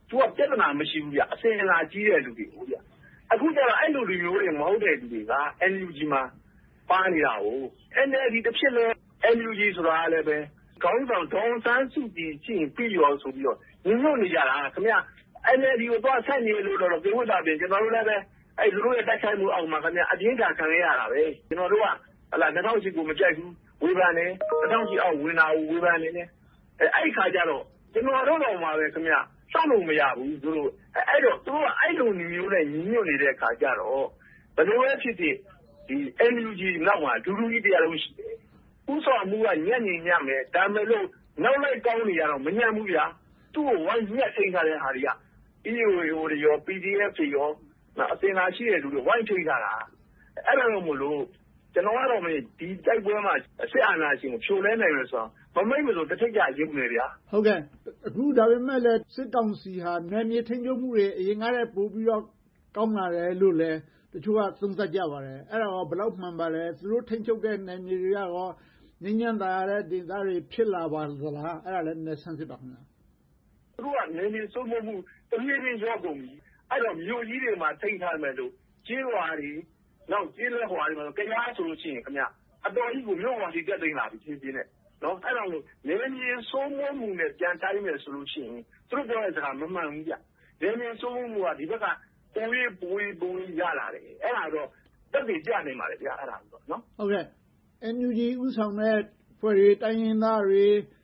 သူကပြဿနာမရှိဘူးဗျအစင်လာကြီးတဲ့လူတွေကိုဗျအခုကျတော့အဲ့လိုလူမျိုးတွေမဟုတ်တဲ့လူတွေက NUG မှာပါနေတာကို NLD တစ်ဖြစ်လဲ NUG ဆိုတာလည်းပဲခေါင်းဆောင်ဒေါ်ဆန်းစုကြည်ချင်းပြီးရောဆိုပြီးတော့ညှို့နေကြတာခင်ဗျ NLD ကိုတော့ဆက်နေလို့တော့ပြောတာပြင်ကျွန်တော်တို့လည်းပဲအဲ့လူတို့ရဲ့တိုက်ခိုက်မှုအောက်မှာခင်ဗျအပြင်းထန်ခံရတာပဲကျွန်တော်တို့ကဟလာ2008ကိုမကြိုက်ဘူးဝေဖန်တယ်2008အောက်ဝင်တာကိုဝေဖန်နေတယ်အဲ့ခါကျတော့ကျွန်တော်တို့တော့မှာပဲခင်ဗျစောင့်လို့မရဘူးသူတို့အဲ့တော့သူတို့ကအဲ့လိုမျိုးနဲ့ညီညွတ်နေတဲ့ခါကျတော့ဘယ်လိုပဲဖြစ်ဖြစ်ဒီ NUG နောက်မှာဒူးဒူးကြီးတရားလုံးရှိတယ်ဥဆောင်မှုကညံ့ညံ့မယ်ဒါမဲ့လို့နောက်လိုက်ကောင်းနေရတော့မညံ့ဘူးဗျာသူ့ကိုဝိုင်းညက်ထိန်ထားတဲ့ဟာတွေက EOO တွေရော PDF တွေရောအစင်လာရှိတဲ့လူတွေဝိုင်းထိန်ထားတာအဲ့ဒါတော့မလို့ကျွန်တော်ကတော့ဒီတိုက်ပွဲမှာစစ်အာဏာရှင်ကိုဖြိုလဲနိုင်လို့ဆိုတော့မမိတ်မလို့တစ်ထက်ကြရုပ်နေဗျာဟုတ်ကဲ့အခုဒါပေမဲ့လည်းစစ်ကောင်စီဟာနယ်မြေထိန်းချုပ်မှုတွေအရင်ကတည်းကပို့ပြီးတော့ကောင်းလာတယ်လို့လည်းတချို့ကသုံးသပ်ကြပါတယ်အဲ့ဒါတော့ဘယ်လောက်မှန်ပါလဲသူတို့ထိန်းချုပ်တဲ့နယ်မြေတွေကတော့ငြိမ်းချမ်းသာရတဲ့ဒေသတွေဖြစ်လာပါသလားအဲ့ဒါလည်းနည်းဆန်းစစ်ပါခင်ဗျာသူတို့ကနေနေစိုးမိုးမှုတဖြည်းဖြည်းရောက်ကုန်ပြီအဲ့တော့မြို့ကြီးတွေမှာထိန်းထားမယ်လို့ကျေးရွာတွေနောက်ကျေးလက်ဟွာတွေမှာကြားဆိုလို့ရှိရင်ခင်ဗျအတော်ကြီးကိုမြို့ဝါစီတက်သိမ်းလာပြီချင်းချင်းနဲ့နော်အဲ့တော့နေနေစိုးမိုးမှုနဲ့ပြန်တိုင်းမယ်ဆိုလို့ရှိရင်သူတို့ပြောတဲ့စကားမမှန်ဘူးဗျနေနေစိုးမိုးမှုကဒီဘက်ကပုံရရလာတယ်အဲ့ဒါတော့တက်ပြီးပြနေပါလေဗျအဲ့ဒါတော့နော်ဟုတ်ကဲ့ NUG ဥဆောင်တဲ့ဖွဲ့တွေတိုင်းရင်းသားတွေ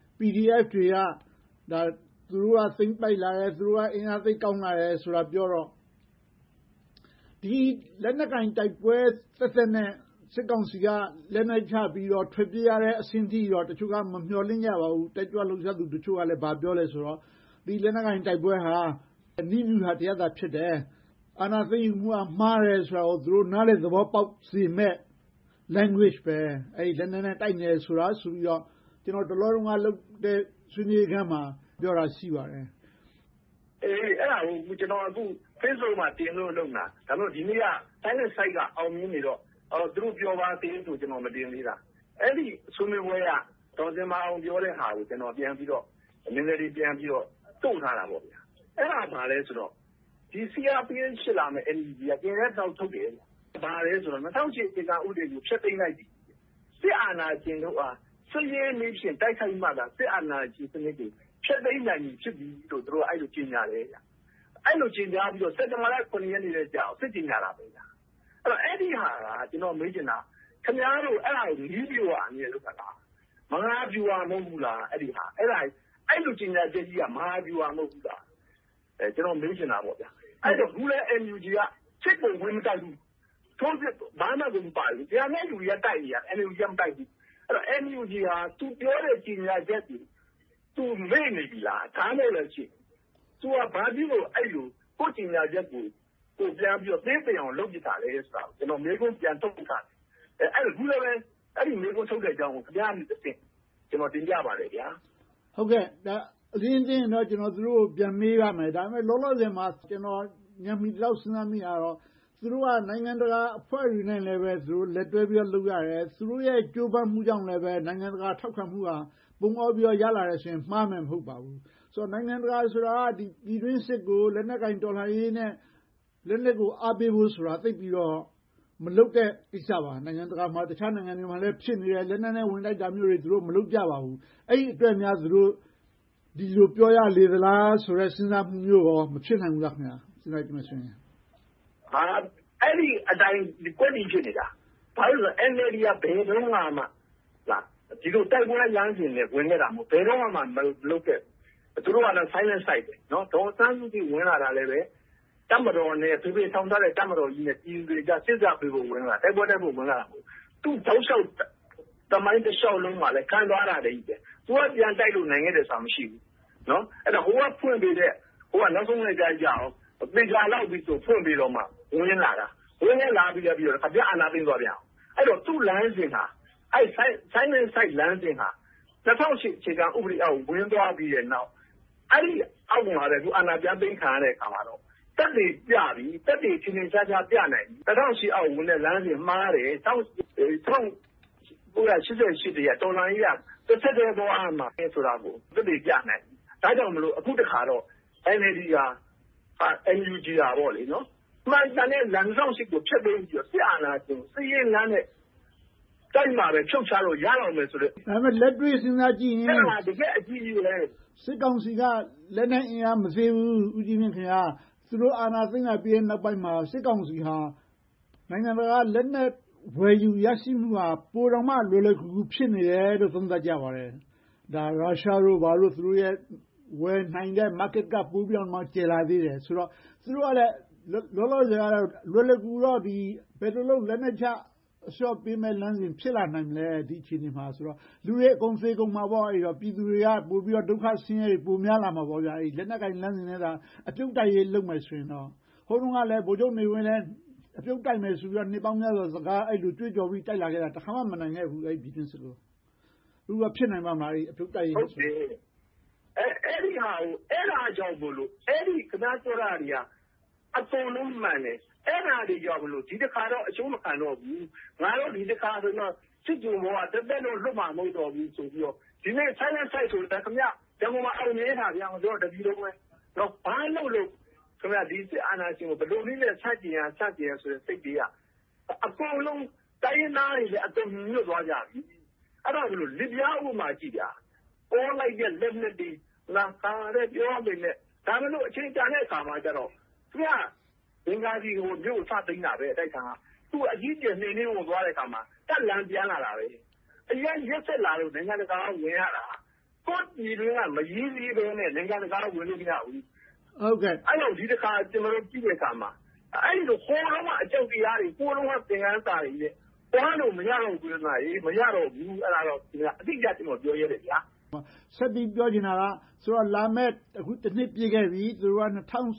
PDF တွေကဒါသူတို့ကသိမ့်ပိုက်လာတယ်သူတို့ကအင်အားသိကောင်းလာတယ်ဆိုတာပြောတော့ဒီလက်နက်ကင်တိုက်ပွဲသက်နဲ့စစ်ကောင်စီကလက်နက်ချပြီးတော့ထွက်ပြေးရတဲ့အဆင့်ထိတော့တချို့ကမမျှော်လင့်ကြပါဘူးတိုက်ကြွလှုပ်ရှားသူတချို့ကလည်းဗာပြောလဲဆိုတော့ဒီလက်နက်ကင်တိုက်ပွဲဟာနိဗျူဟာတရားသာဖြစ်တယ်အာဏာသိမ်းမှုကမှားတယ်ဆိုတော့သူတို့နားလေသဘောပေါက်စေမဲ့ language ပဲအဲ့လက်နက်နဲ့တိုက်နေဆိုတာဆိုပြီးတော့ကျွန်တော်တလောလုံးကလုပ်တဲ့ဆွေးနွေးခန်းမှာပြောတာရှိပါတယ်အဲ့ဒါကိုကျွန်တော်အခု Facebook မှာတင်လို့လုပ်တာဒါပေမဲ့ဒီနေ့က silent site ကအောင်မြင်နေတော့သူတို့ပြောပါသေးဆိုကျွန်တော်မတင်သေးတာအဲ့ဒီဆွေးနွေးပွဲကတော်စင်မအောင်ပြောတဲ့ဟာကိုကျွန်တော်ပြန်ပြီးတော့နည်းနည်းလေးပြန်ပြီးတော့တုတ်ထားတာပေါ့ဗျာအဲ့ဒါဘာလဲဆိုတော့ဒီ CRPH ဖြစ်လာမဲ့ NUG ကကျင်းတဲ့တောက်ထုတ်တယ်ဘာလဲဆိုတော့2008ပြည်ကဥဒေကိုဖျက်သိမ်းလိုက်ပြီစစ်အာဏာရှင်တို့အားစစ်ရေးနည်းဖြင့်တိုက်ခိုက်မှသာစစ်အာဏာရှင်စနစ်တွေဖျက်သိမ်းနိုင်ပြီဖြစ်ပြီလို့သူတို့အဲ့လိုကြေညာတယ်ဗျအဲ့လိုကြေညာပြီးတော့စက်တဘာလ9ရက်နေ့ကြာစစ်ကြေညာတာပဲဗျအဲ့တော့အဲ့ဒီဟာကကျွန်တော်မေးချင်တာခင်ဗျားတို့အဲ့ဒါကိုနီးပြွာအမြဲလုပ်တာလားမဟာပြွာမဟုတ်ဘူးလားအဲ့ဒီဟာအဲ့ဒါအဲ့လိုကြေညာချက်ကြီးကမဟာပြွာမဟုတ်ဘူးလားကျွန်တော်မေးချင်တာပေါ့ဗျအဲ့တော့ဘူးလဲ NUG ကစစ်ပုံဝင်မတိုက်ဘူးထိုးစစ်ဘာမှမပါဘူးတရားနဲ့လူတွေကတိုက်နေရ NUG ကမတိုက်ဘူးအဲ့တော့ NUG ဟာသူပြောတဲ့ကြေညာချက်ကြီးသူမေ့နေပြီလားဒါနဲ့လည်းရှိသူကဘာဖြစ်လို့အဲ့လိုကိုကြေညာချက်ကိုပြန်ပြီးတော့သိသိအောင်လုပ်ပြတာလဲဆိုတာကျွန်တော်မေးခွန်းပြန်ထုတ်တာအဲ့ဒါဘူးလည်းပဲအဲ့ဒီမေးခွန်းထုတ်တဲ့အကြောင်းကိုခင်ဗျားမြင်တဲ့ကျွန်တော်တင်ပြပါတယ်ဗျာဟုတ်ကဲ့ဒါအရင်တော့ကျွန်တော်သူတို့ပြန်မေးရမယ်ဒါပေမဲ့လောလောဆယ်မှာကျွန်တော်ညမီတော့စဉ်းစားမိတာတော့သူတို့ကနိုင်ငံတကာအဖွဲ့တွေနဲ့လည်းပဲသူတို့လက်တွဲပြီးတော့လုပ်ရတယ်သူတို့ရဲ့ကြိုးပမ်းမှုကြောင့်လည်းပဲနိုင်ငံတကာထောက်ခံမှုဟာပုံအောပြီးတော့ရလာတယ်ဆိုရင်မှားမယ်မဟုတ်ပါဘူးဆိုတော့နိုင်ငံတကာဆိုတာဒီပြည်တွင်းစစ်ကိုလက်နက်ကင်တော်လှန်ရေးနဲ့လက်နက်ကိုအားပေးဖို့ဆိုတာသိပြီးတော့မလုပ်တဲ့ကိစ္စပါနိုင်ငံတကာမှာတခြားနိုင်ငံတွေမှာလည်းဖြစ်နေတယ်လက်နက်နဲ့ဝင်တိုက်တာမျိုးတွေသူတို့မလုပ်ကြပါဘူးအဲ့ဒီအတွက်များသူတို့ဒီလိုပြောရလေသလားဆိုတဲ့စဉ်းစားမှုမျိုးရောမဖြစ်နိုင်ဘူးလားခင်ဗျာစဉ်းစားကြည့်မယ်ဆိုရင်အဲ့ဒီအတိုင်းကွက်တီဖြစ်နေတာဘာလို့လဲ NLD ကဘယ်တော့မှလားဒီလိုတိုက်ပွဲလမ်းစဉ်နဲ့ဝင်နေတာမဟုတ်ဘယ်တော့မှမလုပ်ခဲ့သူတို့ကတော့ silent site ပဲเนาะဒေါ်စန်းစုကြည်ဝင်လာတာလည်းပဲတမတော်နဲ့ဖေဖေဆောင်ထားတဲ့တမတော်ကြီးနဲ့ပြည်သူတွေကစစ်စားပေးဖို့ဝင်လာတိုက်ပွဲတိုက်ဖို့ဝင်လာတာပေါ့သူ့တောက်လျှောက်တမိုင်းတစ်လျှောက်လုံးမှာလည်းခံသွားတာတည်းပဲသူကပြန်တိုက်လို့နိုင်ခဲ့တယ်ဆိုတာမရှိဘူးเนาะအဲ့တော့ဟိုကဖွင့်ပေးတဲ့ဟိုကနောက်ဆုံးလိုက်ကြကြအောင်ပေကြလောက်ပြီးဆိုဖွင့်ပေးတော့မှဝင်လာတာဝင်လာပြီးတော့ခပြအာနာသိမ်းသွားပြန်အောင်အဲ့တော့သူ့လမ်းစဉ်ဟာအဲ့ silent site လမ်းစဉ်ဟာ2008ခြေကဥပဒေအောက်ဝင်သွားပြီးတဲ့နောက်အဲ့ဒီအောက်မှာလည်းသူအာဏာပြသိမ်းခံရတဲ့အခါမှာတော့တက်တွေပြပြီးတက်တွေချင်းချင်းခြားခြားပြနိုင်ပြီ2008အောက်ဝင်တဲ့လမ်းစဉ်မှားတယ်1988တည်းကတော်လိုင်းရတစ်ဆက်တည်းပေါ်အားမှာဆိုတာကိုတက်တွေပြနိုင်ဒါကြောင့်မလို့အခုတခါတော့ NLD က NUG ကပေါ့လေနော်မှန်ကန်တဲ့လမ်းဆောင်ရှိကိုဖြတ်သိမ်းပြီးတော့စစ်အာဏာရှင်စစ်ရေးလမ်းနဲ့တိုက်မှာပဲဖြုတ်ချလို့ရတော့မယ်ဆိုတော့ဒါပေမဲ့လက်တွေ့စဉ်းစားကြည့်ရင်အဲ့ဒါတကယ်အကြည့်ယူလဲစစ်ကောင်စီကလက်နက်အင်အားမသေးဘူးဦးကြီးမြင့်ခင်ဗျာသူတို့အာဏာသိမ်းလာပြီးတဲ့နောက်ပိုင်းမှာစစ်ကောင်စီဟာနိုင်ငံတကာလက်နက်ဝယ်ယူရရှိမှုဟာပိုတော်မှလွယ်လွယ်ကူကူဖြစ်နေတယ်လို့သုံးသပ်ကြပါတယ်ဒါရုရှားတို့ဘာလို့သူတို့ရဲ့ဝယ်နိုင်တဲ့ market ကပိုပြီးတော့ကျလာသေးတယ်ဆိုတော့သူတို့ကလည်းလောလောဆယ်ကတော့လွယ်လွယ်ကူတော့ဒီဘယ်လိုလုပ်လက်နက်ချအလျှော့ပေးမဲ့လမ်းစဉ်ဖြစ်လာနိုင်မလဲဒီအခြေအနေမှာဆိုတော့လူတွေအကုန်သေးကုန်မှာပေါ့အဲ့တော့ပြည်သူတွေကပိုပြီးတော့ဒုက္ခဆင်းရဲတွေပိုများလာမှာပေါ့ဗျာအဲ့လက်နက်ကင်လမ်းစဉ်နဲ့ဒါအပြုတ်တိုက်ရေးလုပ်မယ်ဆိုရင်တော့ဟိုတုန်းကလည်းဗိုလ်ချုပ်နေဝင်လဲအပြုတ်တိုက်မယ်ဆိုပြီးတော့နှစ်ပေါင်းများစွာစကားအဲ့လိုကြွေးကြော်ပြီးတိုက်လာခဲ့တာတခါမှမနိုင်ခဲ့ဘူးအဲ့ဒီပြည်တွင်းစစ်လို့သူကဖြစ်နိုင်မှာမလားအဲ့အပြုတ်တိုက်ရေးဟုတ်တယ်အဲ့ဒီဟာကိုအဲ့ဒါကြောင့်ဘလို့အဲ့ဒီကနာတော်ရာတွေကအကုန်လုံးမှန်တယ်အဲ့ဒါတွေကြောင့်ဘလို့ဒီတစ်ခါတော့အကျိုးမခံတော့ဘူးငါတို့ဒီတစ်ခါဆိုတော့စစ်ကြုံဘောကတက်တက်လို့လွတ်မှာမဟုတ်တော့ဘူးဆိုပြီးတော့ဒီနေ့ဆိုင်ဆိုင်ဆိုတာခင်ဗျတကယ်မှအောင်နေတာဗျာတို့တပီလုံးပဲတော့ဘာလို့ခင်ဗျဒီစစ်အာဏာရှင်ကိုဘယ်လိုနည်းနဲ့ဆက်ကျင်ရဆိုတဲ့စိတ်တွေကအကုန်လုံးတိုင်းနာတွေလည်းအကုန်ညှို့သွားကြပြီအဲ့ဒါဘလို့လစ်ပြားဥပမာကြည့်ကြပေါ်လိုက်တဲ့လက်နဲ့ဒီလာခါတဲ့ပြောမိနဲ့ဒါမလို့အချိန်ကြာတဲ့အခါမှာကျတော့ခင်ဗျဘင်္ဂါလီကိုမြို့စသိမ်းတာပဲအတိုက်ခံကသူ့အကြီးကျယ်နေနေဝင်သွားတဲ့အခါမှာတက်လန်ပြန်လာတာပဲအရင်ရက်ဆက်လာလို့နိုင်ငံတကာဝင်ရတာကိုယ်ဒီတွေကမရင်းစည်းပဲနဲ့နိုင်ငံတကာဝင်လို့မရဘူးဟုတ်ကဲ့အဲ့တော့ဒီတစ်ခါကျွန်တော်တို့ကြည့်တဲ့အခါမှာအဲ့လိုဟိုတော့အကြောက်တရားတွေကိုယ်တော့သင်္ကန်းစာတွေနဲ့သွားလို့မရတော့ဘူးလားမရတော့ဘူးအဲ့ဒါတော့အတိအကျကျွန်တော်ပြောရတယ်ဗျာဆက်ပြီးပြောချင်တာကဆိုတော့လာမဲ့အခုတစ်နှစ်ပြည့်ခဲ့ပြီသူတို့က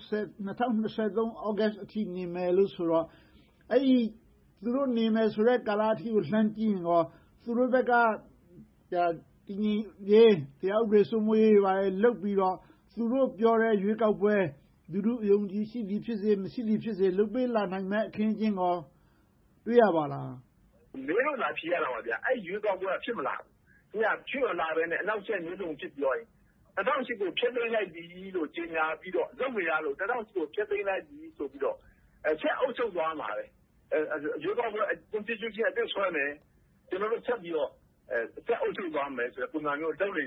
2023 ဩဂတ်အထိနေမယ်လို့ဆိုတော့အဲ့ဒီသူတို့နေမယ်ဆိုတဲ့ကာလအထိကိုလှမ်းကြည့်ရင်တော့သူတို့ဘက်ကဒီနေ့တရားဥပဒေစိုးမိုးရေးပါလုတ်ပြီးတော့သူတို့ပြောတဲ့ရွေးကောက်ပွဲလူလူအယုံကြည်ရှိသည်ဖြစ်စေမရှိသည်ဖြစ်စေလုပ်ပေးလာနိုင်မဲ့အခင်းအကျင်းကိုတွေ့ရပါလားမင်းတို့လာဖြေရတာပါဗျာအဲ့ရွေးကောက်ပွဲဖြစ်မလားသူကဖြစ်လာပဲနဲ့အနောက်ချက်မျိုးစုံဖြစ်ပြောရင်2008ကိုဖျက်သိမ်းလိုက်ပြီလို့ကြေညာပြီးတော့လုပ်မရလို့2008ကိုဖျက်သိမ်းလိုက်ပြီဆိုပြီးတော့ဆက်အုပ်ချုပ်သွားမှာပဲရွေးကောက်ပွဲ constitution အသစ်ဆွဲမယ်ကျွန်တော်တို့ဆက်ပြီးတော့ဆက်အုပ်ချုပ်သွားမယ်ဆိုတဲ့ပုံစံမျိုးလုပ်နေ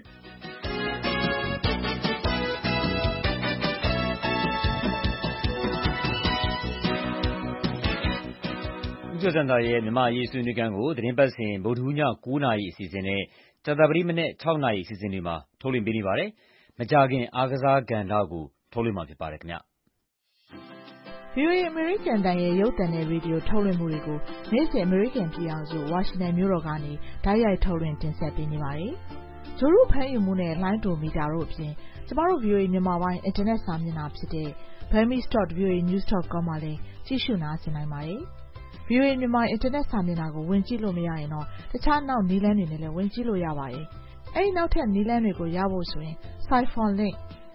ဦးကျော်စံသာရဲ့မြန်မာအရေးဆွေးနွေးခန်းကိုသတင်းပတ်စဉ်ဗုဒ္ဓဟူးည9:00 နာရီအစီအစဉ်နဲ့ကြာသပတေးမနက်6:00 နာရီအစီအစဉ်တွေမှာထုတ်လွှင့်ပေးနေပါတယ်။မကြာခင်အားကစားကဏ္ဍကိုထုတ်လွှင့်မှာဖြစ်ပါတယ်ခင်ဗျ။ VOA အမေရိကန်တန်ရဲ့ရုပ်သံနဲ့ရေဒီယိုထုတ်လွှင့်မှုတွေကိုနေ့စဉ်အမေရိကန်ပြည်ထောင်စုဝါရှင်တန်မြို့တော်ကနေတိုက်ရိုက်ထုတ်လွှင့်တင်ဆက်ပေးနေပါတယ်။ဂျိုရုဖမ်းယူမှုနဲ့လိုင်းတိုမီတာတို့အပြင်ကျမတို့ VOA မြန်မာပိုင်းအင်တာနက်စာမျက်နှာဖြစ်တဲ့ burmese.voanews.com မှာလည်းကြည့်ရှုနားဆင်နိုင်ပါတယ်။ VOA မြန်မာအင်တာနက်စာမျက်နှာကိုဝင်ကြည့်လို့မရရင်တော့တခြားနောက်နည်းလမ်းတွေနဲ့လည်းဝင်ကြည့်လို့ရပါတယ်။အဲဒီနောက်ထပ်နည်းလမ်းတွေကိုရဖို့ဆိုရင် Siphon link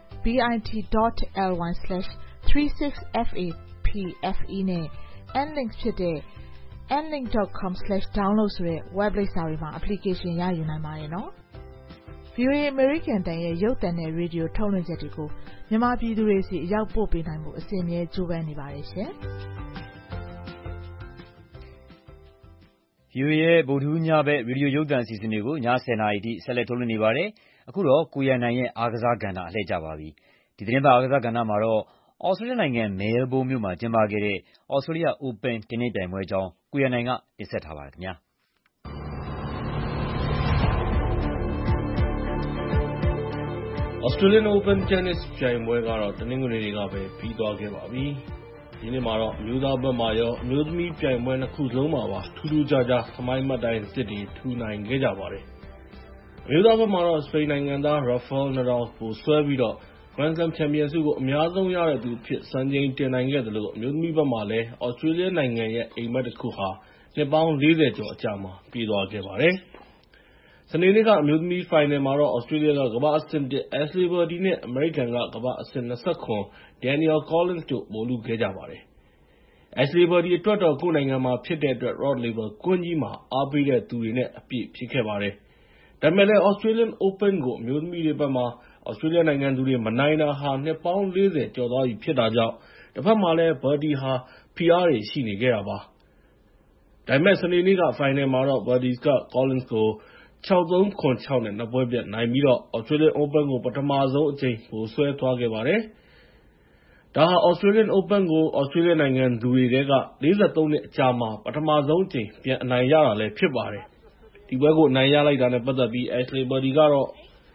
bit.ly/36FAPFE နဲ့ nlink ဖြစ်တဲ့ nlink.com/download ဆိုတဲ့ web လိပ်စာတွေမှာ application ရယူနိုင်ပါတယ်နော်။ VOA အမေရိကန်တန်ရဲ့ရုပ်သံနဲ့ရေဒီယိုထုတ်လွှင့်ချက်တွေကိုမြန်မာပြည်သူတွေစီအရောက်ပို့ပေးနိုင်မှုအစဉ်အမြဲကြိုးပမ်းနေပါတယ်ရှင်။ VOA ရဲ့ဗုဒ္ဓဟူးညဘက်ရေဒီယိုရုပ်သံအစီအစဉ်တွေကိုည10:00 နာရီအထိဆက်လက်ထုတ်လွှင့်နေပါတယ်။အခုတော့ကိုရန်နိုင်ရဲ့အားကစားကဏ္ဍအလှည့်ကျပါပြီ။ဒီသတင်းပတ်အားကစားကဏ္ဍမှာတော့ဩစတြေးလျနိုင်ငံမဲလ်ဘုန်းမြို့မှာကျင်းပခဲ့တဲ့ဩစတြေးလျ Open တင်းနစ်ပြိုင်ပွဲအကြောင်းကိုရန်နိုင်ကတင်ဆက်ထားပါတယ်ခင်ဗျာ။ Australian Open Tennis ပြိုင်ပွဲကတော့တနင်္ဂနွေနေ့ကပဲပြီးသွားခဲ့ပါပြီ။ဒီနေ့မှာတော့အမျိုးသားဘက်မှာရောအမျိုးသမီးပြိုင်ပွဲနှစ်ခုလုံးမှာပါထူးထူးခြားခြားသမိုင်းမှတ်တိုင်အသစ်တွေထူနိုင်ခဲ့ကြပါတယ်။အမျိုးသားဘက်မှာတော့စပိန်နိုင်ငံသား Rafael Nadal ကိုဆွဲပြီးတော့ Grand Slam ချန်ပီယံဆုကိုအများဆုံးရတဲ့သူအဖြစ်စံချိန်တင်နိုင်ခဲ့သလိုအမျိုးသမီးဘက်မှာလည်း Australia နိုင်ငံရဲ့အိပ်မက်တစ်ခုဟာနှစ်ပေါင်း40ကျော်အကြာမှာပြေသွားခဲ့ပါတယ်။စနေနေ့ကအမျိုးသမီးဖိုင်နယ်မှာတော့ Australia ကကမ္ဘာ့အဆင့် 1 Ashley Barty နဲ့ အမေရိကန်ကကမ္ဘာ့အဆင့် 29 Daniel Collins တို့ဗိုလ်လုခဲ့ကြပါတယ်။ Ashley Barty အတွက်တော့ကိုယ့်နိုင်ငံမှာဖြစ်တဲ့အတွက် Rod Laver ကွင်းကြီးမှာအားပေးတဲ့သူတွေနဲ့အပြည့်ဖြစ်ခဲ့ပါတယ်။ဒါပေမဲ့လည်း Australian Open ကိုအမျိုးသမီးတွေဘက်မှာသြစတြေးလျနိုင်ငံသူတွေမနိုင်တာဟာနှစ်ပေါင်း 40 ကျော်သွားပြီဖြစ်တာကြောင့်တစ်ဖက်မှာလည်း Barty ဟာ ဖိအားတွေရှိနေခဲ့တာပါ။ဒါပေမဲ့ စနေနေ့က ဖိုင်နယ်မှာတော့ Barty က Collins ကို 6-3, 7-6 နဲ့ 2 ပွဲပြတ်နိုင်ပြီးတော့ Australian Open ကို ပထမဆုံးအကြိမ် ဗိုလ်စွဲသွားခဲ့ပါတယ်။ ဒါဟာ Australian Open ကို သြစတြေးလျနိုင်ငံသူတွေထဲက 43 နှစ်အကြာမှာ ပထမဆုံးအကြိမ် ပြန်အနိုင်ရတာလည်းဖြစ်ပါတယ်။ဒီပွဲကိုအနိုင်ရလိုက်တာနဲ့ပတ်သက်ပြီး Ashley Barty ကတော့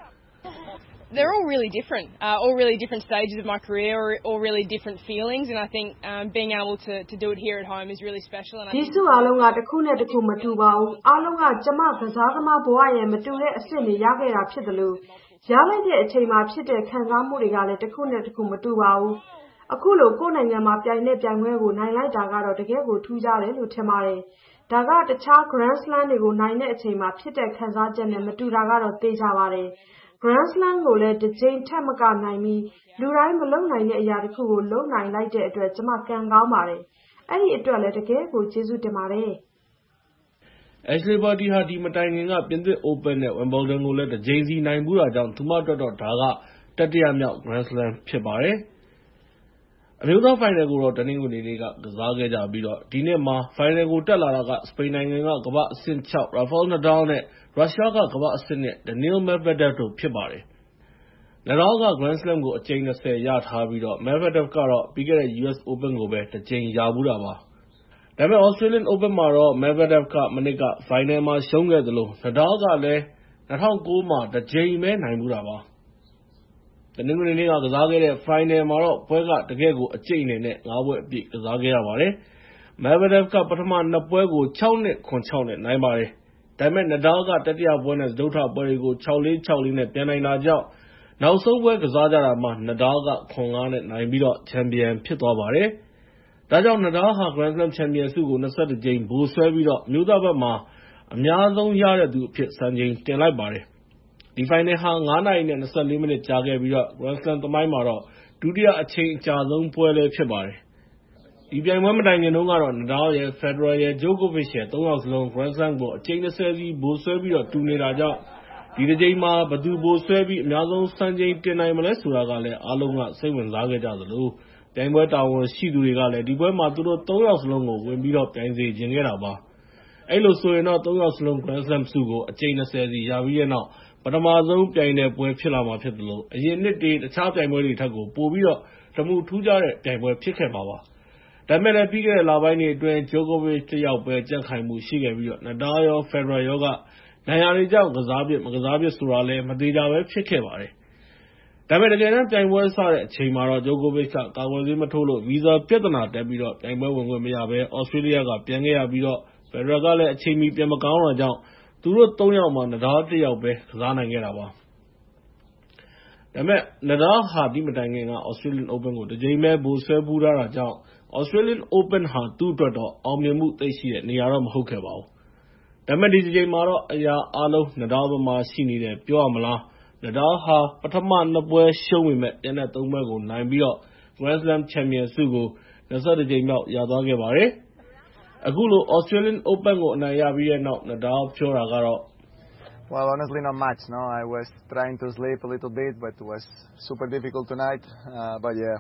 They're all really different, all really different stages of my career, all really different feelings, and I think being able to do it here at home is really special. And ဒီစုအားလုံးကတစ်ခုနဲ့တစ်ခုမတူပါဘူး။အားလုံးကကျမကစားသမားဘဝရဲ့မတူတဲ့အဆင့်တွေရခဲ့တာဖြစ်တယ်လို့ရလိုက်တဲ့အချိန်မှာဖြစ်တဲ့ခံစားမှုတွေကလည်းတစ်ခုနဲ့တစ်ခုမတူပါဘူး။အခုလိုကိုယ်နိုင်ငံမှာပြိုင်တဲ့ပြိုင်ပွဲကိုနိုင်လိုက်တာကတော့တကယ်ကိုထူးခြားတယ်လို့ထင်ပါတယ်။ဒါကတခြား Grand Slam တွေကိုနိုင်တဲ့အချိန်မှာဖြစ်တဲ့ခံစားချက်နဲ့မတူတာကတော့သိကြပါတယ်။ Grand Slam ကိုလည်းတစ်ကြိမ်ထက်မကနိုင်ပြီးလူတိုင်းမလုပ်နိုင်တဲ့အရာတစ်ခုကိုလုပ်နိုင်လိုက်တဲ့အတွက်ကျမကံကောင်းပါတယ်။အဲ့ဒီအတွက်လည်းတကယ်ကိုကျေးဇူးတင်ပါတယ်။ Ashley Barty ဟာဒီမတိုင်ခင်ကပြင်သစ် Open နဲ့ Wimbledon ကိုလည်းတစ်ကြိမ်စီနိုင်ဘူးတာကြောင့်သူမအတွက်တော့ဒါကတတိယမြောက် Grand Slam ဖြစ်ပါတယ်။အမျိုးသားဖိုင်နယ်ကိုတော့တနင်္ဂနွေနေ့ကစားခဲ့ကြပြီးတော့ဒီနှစ်မှာဖိုင်နယ်ကိုတက်လာတာကစပိန်နိုင်ငံကကမ္ဘာ့အဆင့် 6 Rafael Nadal နဲ့ရုရှားကကမ္ဘာ့အဆင့် 1 Daniil Medvedev တို့ဖြစ်ပါတယ်။ Nadal က Grand Slam ကိုအကြိမ် 20 ရထားပြီးတော့ Medvedev ကတော့ပြီးခဲ့တဲ့ US Open ကိုပဲတစ်ကြိမ်ရဖူးတာပါ။ဒါပေမဲ့ Australian Open မှာတော့ Medvedev ကမနစ်ကဖိုင်နယ်မှာရှုံးခဲ့သလို Nadal ကလည်း2009 မှာတစ်ကြိမ်ပဲနိုင်ဖူးတာပါ။တနင်္ဂနွေနေ့ကစားခဲ့တဲ့ဖိုင်နယ်မှာတော့ပွဲကတကယ့်ကိုအကြိတ်အနေနဲ့ 5 ပွဲအပြည့်ကစားခဲ့ရပါတယ်။ Medvedev ကပထမ 2 ပွဲကို 6-2, 7-6 နဲ့နိုင်ပါတယ်။ဒါပေမဲ့ Nadal ကတတိယပွဲနဲ့ စတုတ္ထပွဲတွေကို 6-4, 6-4 နဲ့ပြန်နိုင်တာကြောင့်နောက်ဆုံးပွဲကစားကြတာမှာ Nadal က 7-5 နဲ့နိုင်ပြီးတော့ချန်ပီယံဖြစ်သွားပါတယ်။ဒါကြောင့် Nadal ဟာ Grand Slam ချန်ပီယံဆုကို 21 ကြိမ်ဗိုလ်စွဲပြီးတော့အမျိုးသားဘက်မှာအများဆုံးရတဲ့သူအဖြစ်စံချိန်တင်လိုက်ပါတယ်။ဒီဖိုင်နယ်ဟာ 9 နာရီနဲ့ 24 မိနစ်ကြာခဲ့ပြီးတော့ Grand Slam သမိုင်းမှာတော့ဒုတိယအချိန်အကြာဆုံးပွဲလည်းဖြစ်ပါတယ်။ဒီပြိုင်ပွဲမတိုင်ခင်တုန်းကတော့ Nadal ရယ် Federer ရယ် Djokovic ရယ် 3 ယောက်စလုံး Grand Slam ကိုအကြိမ် 20 စီဗိုလ်စွဲပြီးတော့တူနေတာကြောင့်ဒီတစ်ကြိမ်မှာဘယ်သူဗိုလ်စွဲပြီးအများဆုံးစံချိန်တင်နိုင်မလဲဆိုတာကလည်းအားလုံးကစိတ်ဝင်စားခဲ့ကြသလိုပြိုင်ပွဲတာဝန်ရှိသူတွေကလည်းဒီပွဲမှာသူတို့ 3 ယောက်စလုံးကိုဝင်ပြီးတော့ပြိုင်စေချင်ခဲ့တာပါ။အဲ့လိုဆိုရင်တော့ 3 ယောက်စလုံး Grand Slam ဆုကိုအကြိမ် 20 စီရပြီးတဲ့နောက်ပထမဆုံးပြိုင်တဲ့ပွဲဖြစ်လာမှာဖြစ်သလိုအရင်နှစ်တွေတခြားပြိုင်ပွဲတွေထက်ကိုပိုပြီးတော့တမူထူးခြားတဲ့ပြိုင်ပွဲဖြစ်ခဲ့မှာပါ။ဒါပေမဲ့လည်းပြီးခဲ့တဲ့လပိုင်းတွေအတွင်း Djokovic တစ်ယောက်ပဲကြံ့ခိုင်မှုရှိခဲ့ပြီးတော့ Nadal ရော Federer ရောကဒဏ်ရာတွေကြောင့်ကစားဖြစ်မကစားဖြစ်ဆိုတာလည်းမသေးကြပဲဖြစ်ခဲ့ပါတယ်။ဒါပေမဲ့တကယ်တမ်းပြိုင်ပွဲစတဲ့အချိန်မှာတော့ Djokovic ကကာကွယ်ဆေးမထိုးလို့ဗီဇာပြဿနာတက်ပြီးတော့ပြိုင်ပွဲဝင်ခွင့်မရဘဲ Australia ကပြန်ခဲ့ရပြီးတော့ Federer ကလည်းအချိန်မီပြန်မကောင်းတာကြောင့်သူတို့ 3 ယောက်မှာ Nadal တစ်ယောက်ပဲကစားနိုင်ခဲ့တာပါ။ဒါပေမဲ့ Nadal ဟာဒီမတိုင်ခင်က Australian Open ကိုတစ်ကြိမ်ပဲဗိုလ်စွဲဖူးထားတာကြောင့် Australian Open ဟာသူ့အတွက်တော့အောင်မြင်မှုသိပ်ရှိတဲ့နေရာတော့မဟုတ်ခဲ့ပါဘူး။ဒါပေမဲ့ဒီတစ်ကြိမ်မှာတော့အရာအားလုံး Nadal ဘက်မှာရှိနေတယ်ပြောရမလား။ Nadal ဟာပထမ 2 ပွဲရှုံးပေမဲ့ကျန်တဲ့ 3 ပွဲကိုနိုင်ပြီးတော့ Grand Slam ချန်ပီယံဆုကို21 ကြိမ်မြောက်ရသွားခဲ့ပါတယ်။အခုလို Australian Open ကိုအနိုင်ရပြီးတဲ့နောက် Nadal ပြောတာကတော့ Well, honestly, not much. No, I was trying to sleep a little bit, but it was super difficult tonight. But yeah,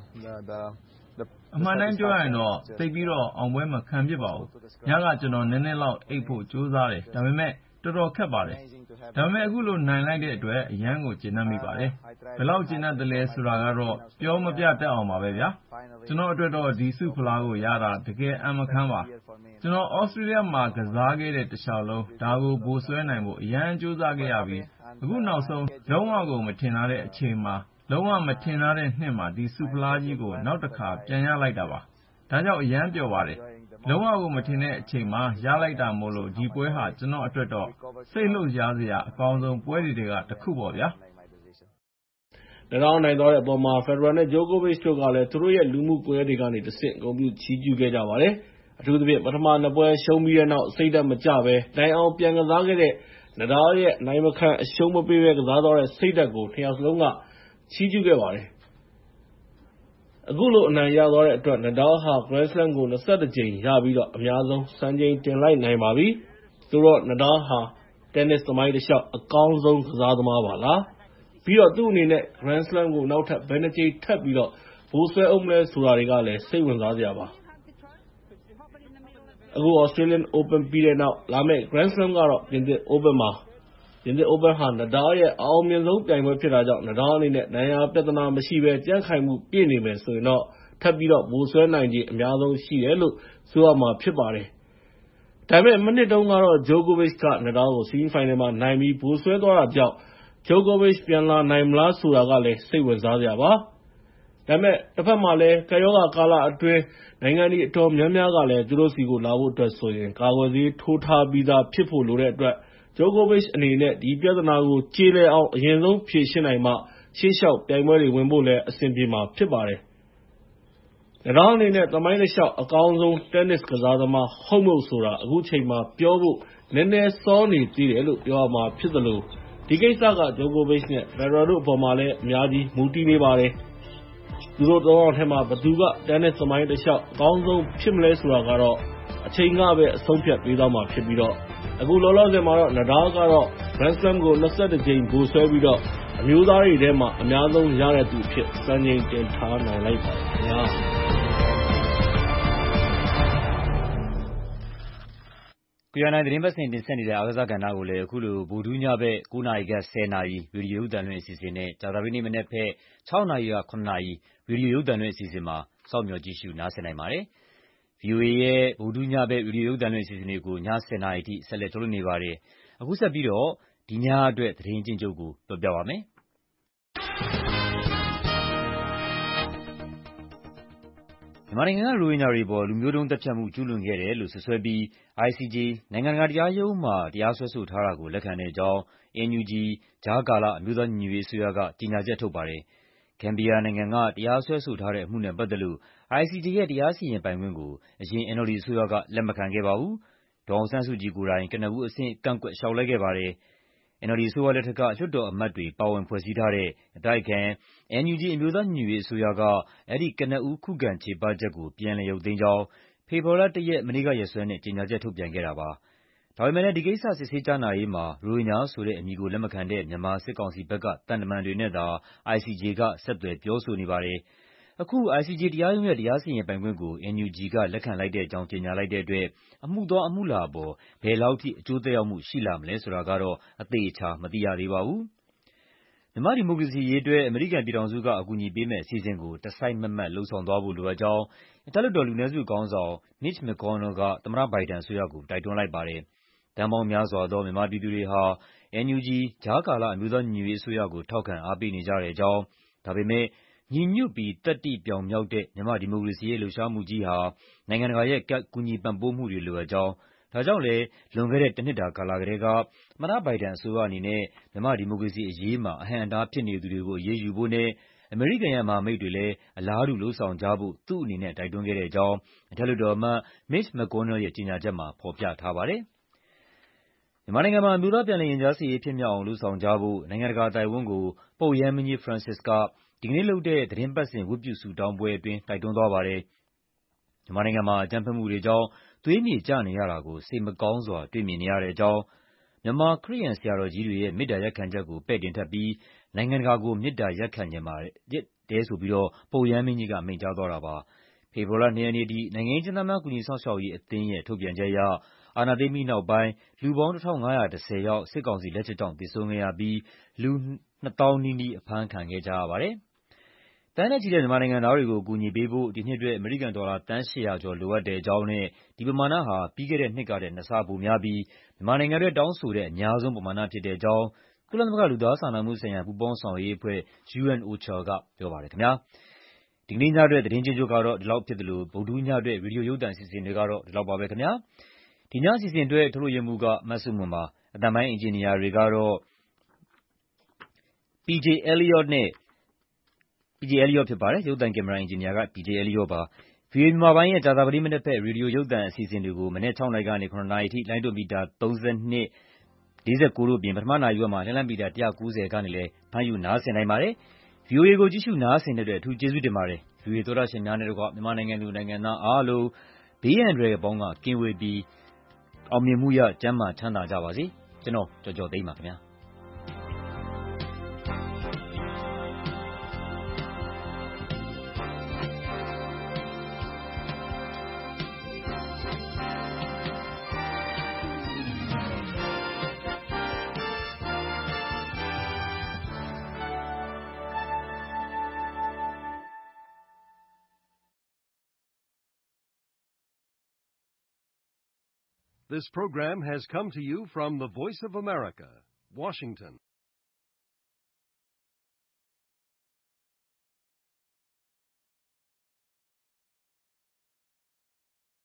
the အမှန်တိုင်းပြောရရင်တော့သိပ်ပြီးတော့အောင်ပွဲမခံဖြစ်ပါဘူး။ညကကျွန်တော်နည်းနည်းလောက်အိပ်ဖို့ကြိုးစားတယ်။ဒါပေမဲ့တော်တော်ခက်ပါတယ်။ဒါပေမဲ့အခုလိုနိုင်လိုက်တဲ့အတွက်အရန်ကိုကျေနပ်မိပါတယ်။ဘယ်လောက်ကျေနပ်တယ်လဲဆိုတာကတော့ပြောမပြတတ်အောင်ပါပဲဗျာ။ကျွန်တော်အတွက်တော့ဒီဆုဖလားကိုရတာတကယ်အမှန်ခံပါ။ကျွန်တော် Australia မှာကစားခဲ့တဲ့တစ်လျှောက်လုံးဒါကိုဗိုလ်စွဲနိုင်ဖို့အရန်ကြိုးစားခဲ့ရပြီးအခုနောက်ဆုံးလုံးဝကိုမထင်ထားတဲ့အချိန်မှာလုံးဝမထင်ထားတဲ့နှစ်မှာဒီဆုဖလားကြီးကိုနောက်တစ်ခါပြန်ရလိုက်တာပါ။ဒါကြောင့်အရန်ပျော်ပါတယ်။လုံးဝကိုမထင်တဲ့အချိန်မှာရလိုက်တာမို့လို့ဒီပွဲဟာကျွန်တော်အတွက်တော့စိတ်လှုပ်ရှားစရာအကောင်းဆုံးပွဲတွေကတစ်ခုပေါ့ဗျာ။Nadal နိုင်သွားတဲ့အပေါ်မှာ Federer နဲ့ Djokovic တို့ကလည်းသူတို့ရဲ့လူမှုကွန်ရက်တွေကနေတဆင့်ဂုဏ်ပြုချီးကျူးခဲ့ကြပါတယ်။အထူးသဖြင့်ပထမ 2 ပွဲရှုံးပြီးတဲ့နောက်စိတ်ဓာတ်မကျဘဲတိုင်အောင်ပြန်ကစားခဲ့တဲ့ Nadal ရဲ့နိုင်မခံအရှုံးမပေးဘဲကစားသွားတဲ့စိတ်ဓာတ်ကို 2 ယောက်စလုံးကချီးကျူးခဲ့ပါတယ်။အခုလိုအနိုင်ရသွားတဲ့အတွက် Nadal ဟာ Grand Slam ကို21 ကြိမ်ရပြီးတော့အများဆုံးစံချိန်တင်လိုက်နိုင်ပါပြီ။ ဆိုတော့ Nadal ဟာ Tennis သမိုင်းတလျှောက်အကောင်းဆုံးကစားသမားပါလား။ပြီးတော့သူ့အနေနဲ့ Grand Slam ကိုနောက်ထပ်ဘယ်နှစ်ကြိမ်ထပ်ပြီးတော့ဗိုလ်စွဲဦးမလဲဆိုတာတွေကလည်းစိတ်ဝင်စားစရာပါ။အခု Australian Open ပြီးတဲ့နောက်လာမယ့် Grand Slam ကတော့ပြင်သစ် Open ပါ။ပြင်သစ် Open ဟာ Nadal ရဲ့အအောင်မြင်ဆုံးပြိုင်ပွဲဖြစ်တာကြောင့် Nadal အနေနဲ့ဒဏ်ရာပြဿနာမရှိဘဲကြံ့ခိုင်မှုပြည့်နေမယ်ဆိုရင်တော့ထပ်ပြီးတော့ဗိုလ်စွဲနိုင်ခြေအများဆုံးရှိတယ်လို့ဆိုရမှာဖြစ်ပါတယ်။ဒါပေမဲ့မနှစ်တုန်းကတော့ Djokovic က Nadal ကို ဆီမီဖိုင်နယ်မှာနိုင်ပြီးဗိုလ်စွဲသွားတာကြောင့် Djokovic ပြန်လာနိုင်မလားဆိုတာကလည်းစိတ်ဝင်စားစရာပါ။ဒါပေမဲ့တစ်ဖက်မှာလည်းကပ်ရောဂါကာလအတွင်းနိုင်ငံတွေအတော်များများကလည်းသူတို့စီကိုလာဖို့အတွက်ဆိုရင်ကာကွယ်ဆေးထိုးထားပြီးသားဖြစ်ဖို့လိုတဲ့အတွက် Djokovic အနေနဲ့ဒီပြဿနာကိုကျေလည်အောင်အရင်ဆုံးဖြေရှင်းနိုင်မှရှေ့လျှောက်ပြိုင်ပွဲတွေဝင်ဖို့လည်းအဆင်ပြေမှာဖြစ်ပါတယ်။ Nadal အနေနဲ့သမိုင်းတစ်လျှောက်အကောင်းဆုံးတင်းနစ်ကစားသမားဟုတ်မဟုတ်ဆိုတာအခုချိန်မှာပြောဖို့နည်းနည်းစောနေသေးတယ်လို့ပြောရမှာဖြစ်သလိုဒီကိစ္စက Djokovic နဲ့ Federer တို့အပေါ်မှာလည်းအများကြီးမူတည်နေပါတယ်။သူတို့သုံးယောက်ထဲမှာဘယ်သူကတင်းနစ်သမိုင်းတစ်လျှောက်အကောင်းဆုံးဖြစ်မလဲဆိုတာကတော့အချိန်ကပဲအဆုံးဖြတ်ပေးသွားမှာဖြစ်ပြီးတော့အခုလောလောဆယ်မှာတော့ Nadal ကတော့ Grand Slam ကို21ကြိမ်ဗိုလ်စွဲပြီးတော့အမျိုးသားတွေထဲမှာအများဆုံးရတဲ့သူအဖြစ်စံချိန်တင်ထားနိုင်လိုက်ပါတယ်ခင်ဗျာ။ကိုရန်နိုင်သတင်းပတ်စဉ်တင်ဆက်နေတဲ့အားကစားကဏ္ဍကိုလည်းအခုလိုဗုဒ္ဓဟူးညဘက်9နာရီက10နာရီရေဒီယိုရုပ်သံလွှင့်အစီအစဉ်နဲ့ကြာသပတေးနေ့မနက်ဘက်6နာရီက9နာရီရေဒီယိုရုပ်သံလွှင့်အစီအစဉ်မှာစောင့်မျှော်ကြည့်ရှုနားဆင်နိုင်ပါတယ်။ VOA ရဲ့ဗုဒ္ဓဟူးညဘက်ရေဒီယိုရုပ်သံလွှင့်အစီအစဉ်တွေကိုည10နာရီထိဆက်လက်ထုတ်လွှင့်နေပါတယ်။အခုဆက်ပြီးတော့ဒီညအတွက်သတင်းကျဉ်းချုပ်ကိုပြောပြပါမယ်။မြန်မာနိုင်ငံကရိုဟင်ဂျာတွေအပေါ်လူမျိုးတုံးသတ်ဖြတ်မှုကျူးလွန်ခဲ့တယ်လို့စွပ်စွဲပြီး ICJ နိုင်ငံတကာတရားရုံးမှာတရားစွဲဆိုထားတာကိုလက်ခံတဲ့အကြောင်း NUG ကြားကာလအမျိုးသားညီညွတ်ရေးအစိုးရကကြေညာချက်ထုတ်ပါတယ်။ ဂမ်ဘီယာနိုင်ငံကတရားစွဲဆိုထားတဲ့အမှုနဲ့ပတ်သက်လို့ ICJ ရဲ့တရားစီရင်ပိုင်ခွင့်ကိုအရင် NLD အစိုးရကလက်မခံခဲ့ပါဘူး။ဒေါ်အောင်ဆန်းစုကြည်ကိုယ်တိုင်ကနဦးအဆင့်ကန့်ကွက်လျှောက်လဲခဲ့ပါတယ်။ NLD အစိုးရလက်ထက်ကလွှတ်တော်အမတ်တွေပါဝင်ဖွဲ့စည်းထားတဲ့အတိုက်အခံ NUG အမျိုးသားညီညွတ်ရေးအစိုးရကအဲဒီကနဦးခုခံချေပချက်ကိုပြန်လည်ရုပ်သိမ်းကြောင်းဖေဖော်ဝါရီလ 1 ရက်မနေ့ကရက်စွဲနဲ့ကြေညာချက်ထုတ်ပြန်ခဲ့တာပါ။ဒါပေမဲ့လည်းဒီကိစ္စစစ်ဆေးကြားနာရေးမှာရိုဟင်ဂျာဆိုတဲ့အမည်ကိုလက်မခံတဲ့မြန်မာစစ်ကောင်စီဘက်ကသံတမန်တွေနဲ့သာ ICJ ကဆက်သွယ်ပြောဆိုနေပါတယ်။အခု ICJ တရားရုံးရဲ့တရားစီရင်ပိုင်ခွင့်ကို NUG ကလက်ခံလိုက်တဲ့အကြောင်းကြေညာလိုက်တဲ့အတွက်အမှုသွားအမှုလာအပေါ်ဘယ်လောက်ထိအကျိုးသက်ရောက်မှုရှိလာမလဲဆိုတာကတော့အသေအချာမသိရသေးပါဘူး။မြန်မာ့ဒီမိုကရေစီရေးအတွက်အမေရိကန်ပြည်ထောင်စုကအကူအညီပေးမယ့်အစီအစဉ်ကိုတစိုက်မတ်မတ်လုပ်ဆောင်သွားဖို့လိုအပ်ကြောင်းအထက်လွှတ်တော်လူနည်းစုခေါင်းဆောင် Mitch McConnell ကသမ္မတဘိုင်ဒန်အစိုးရကိုတိုက်တွန်းလိုက်ပါတယ်။သန်းပေါင်းများစွာသောမြန်မာပြည်သူတွေဟာ NUG ကြားကာလအမျိုးသားညီညွတ်ရေးအစိုးရကိုထောက်ခံအားပေးနေကြတဲ့အကြောင်းဒါပေမဲ့ညီညွတ်ပြီးသတ္တိပြောင်မြောက်တဲ့မြန်မာ့ဒီမိုကရေစီရေးလှုပ်ရှားမှုကြီးဟာနိုင်ငံတကာရဲ့ကူညီပံ့ပိုးမှုတွေလိုအပ်ကြောင်းဒါကြောင့်လည်းလွန်ခဲ့တဲ့တစ်နှစ်တာကာလကတည်းကသမ္မတဘိုင်ဒန်အစိုးရအနေနဲ့မြန်မာ့ဒီမိုကရေစီအရေးမှာအဟန့်အတားဖြစ်နေသူတွေကိုအရေးယူဖို့နဲ့အမေရိကန်ရဲ့မဟာမိတ်တွေလည်းအလားတူလုပ်ဆောင်ကြဖို့သူ့အနေနဲ့တိုက်တွန်းခဲ့တဲ့အကြောင်းအထက်လွှတ်တော်အမတ် Mitch McConnell ရဲ့ကြေညာချက်မှာဖော်ပြထားပါတယ်။မြန်မာနိုင်ငံမှာအမျိုးသားပြန်လည်ရင်ကြားစေ့ရေးဖြစ်မြောက်အောင်လုပ်ဆောင်ကြဖို့နိုင်ငံတကာအသိုက်အဝန်းကိုပုပ်ရဟန်းမင်းကြီး Francis ကဒီကနေ့လုပ်တဲ့သီတင်းပတ်စဉ်ဝတ်ပြုဆုတောင်းပွဲအတွင်းတိုက်တွန်းသွားပါတယ်။မြန်မာနိုင်ငံမှာအကြမ်းဖက်မှုတွေကြောင့်သွေးမြေကျနေရတာကိုစိတ်မကောင်းစွာတွေ့မြင်နေရတဲ့အကြောင်းမြန်မာခရစ်ယာန်ဆရာတော်ကြီးတွေရဲ့မေတ္တာရပ်ခံချက်ကိုပဲ့တင်ထပ်ပြီးနိုင်ငံတကာကိုမေတ္တာရပ်ခံချင်ပါတယ်ဆိုပြီးပုပ်ရဟန်းမင်းကြီးကမိန့်ကြားသွားတာပါ။ဖေဖော်ဝါရီလ 2 ရက်နေ့ထိနိုင်ငံရေးအကျဉ်းသားများကူညီစောင့်ရှောက်ရေးအသင်းရဲ့ထုတ်ပြန်ချက်အရအာဏာသိမ်းပြီးနောက်ပိုင်းလူပေါင်း 1,510 ယောက်စစ်ကောင်စီလက်ချက်ကြောင့်သေဆုံးခဲ့ရပြီးလူ 2,000 နီးနီးအဖမ်းခံခဲ့ကြရပါတယ်။သန်းနဲ့ချီတဲ့မြန်မာနိုင်ငံသားတွေကိုအကူအညီပေးဖို့ဒီနှစ်အတွက်အမေရိကန်ဒေါ်လာသန်း 800 ကျော်လိုအပ်တဲ့အကြောင်းနဲ့ဒီပမာဏဟာပြီးခဲ့တဲ့နှစ်ကထက်2 ဆပိုများပြီးမြန်မာနိုင်ငံအတွက်တောင်းဆိုတဲ့အများဆုံးပမာဏဖြစ်တဲ့အကြောင်းကုလသမဂ္ဂလူသားစာနာမှုဆိုင်ရာပူးပေါင်းဆောင်ရွက်ရေးအဖွဲ့ UNOCHA ကပြောပါတယ်ခင်ဗျာ။ဒီကနေ့ညအတွက်သတင်းကျဉ်းချုပ်ကတော့ဒီလောက်ဖြစ်သလိုဗုဒ္ဓဟူးညအတွက်ရေဒီယိုရုပ်သံအစီအစဉ်တွေကတော့ဒီလောက်ပါပဲခင်ဗျာ။ဒီညအစီအစဉ်အတွက်ထုတ်လွှင့်ရမှုကမဆုမွန်ပါအသံပိုင်းအင်ဂျင်နီယာတွေကတော့ PJ Elliot ဖြစ်ပါတယ်ရုပ်သံကင်မရာအင်ဂျင်နီယာက PJ Elliot ပါ VOA မြန်မာပိုင်းရဲ့ကြာသပတေးမနက်ဘက်ရေဒီယိုရုပ်သံအစီအစဉ်တွေကိုမနက် 6 နာရီကနေ 9 နာရီထိလိုင်းဒိုမီတာ 32 49တို့ပြင်ပထမနာရီဝက်မှာလှမ်းမီတာ 190ကနေလည်းဖမ်းယူနားဆင်နိုင်ပါတယ်။ VOA ကိုကြည့်ရှုနားဆင်တဲ့အတွက်အထူးကျေးဇူးတင်ပါတယ်။ VOA သောတရှင်များနဲ့တကွမြန်မာနိုင်ငံသူနိုင်ငံသားအားလုံးဘေးအန္တရာယ်အပေါင်းကကင်းဝေးပြီးအောင်မြင်မှုရကျန်းမာချမ်းသာကြပါစေ။ကျွန်တော်ကျော်ကျော်သိန်းပါခင်ဗျာ။ This program has come to you from the Voice of America, Washington.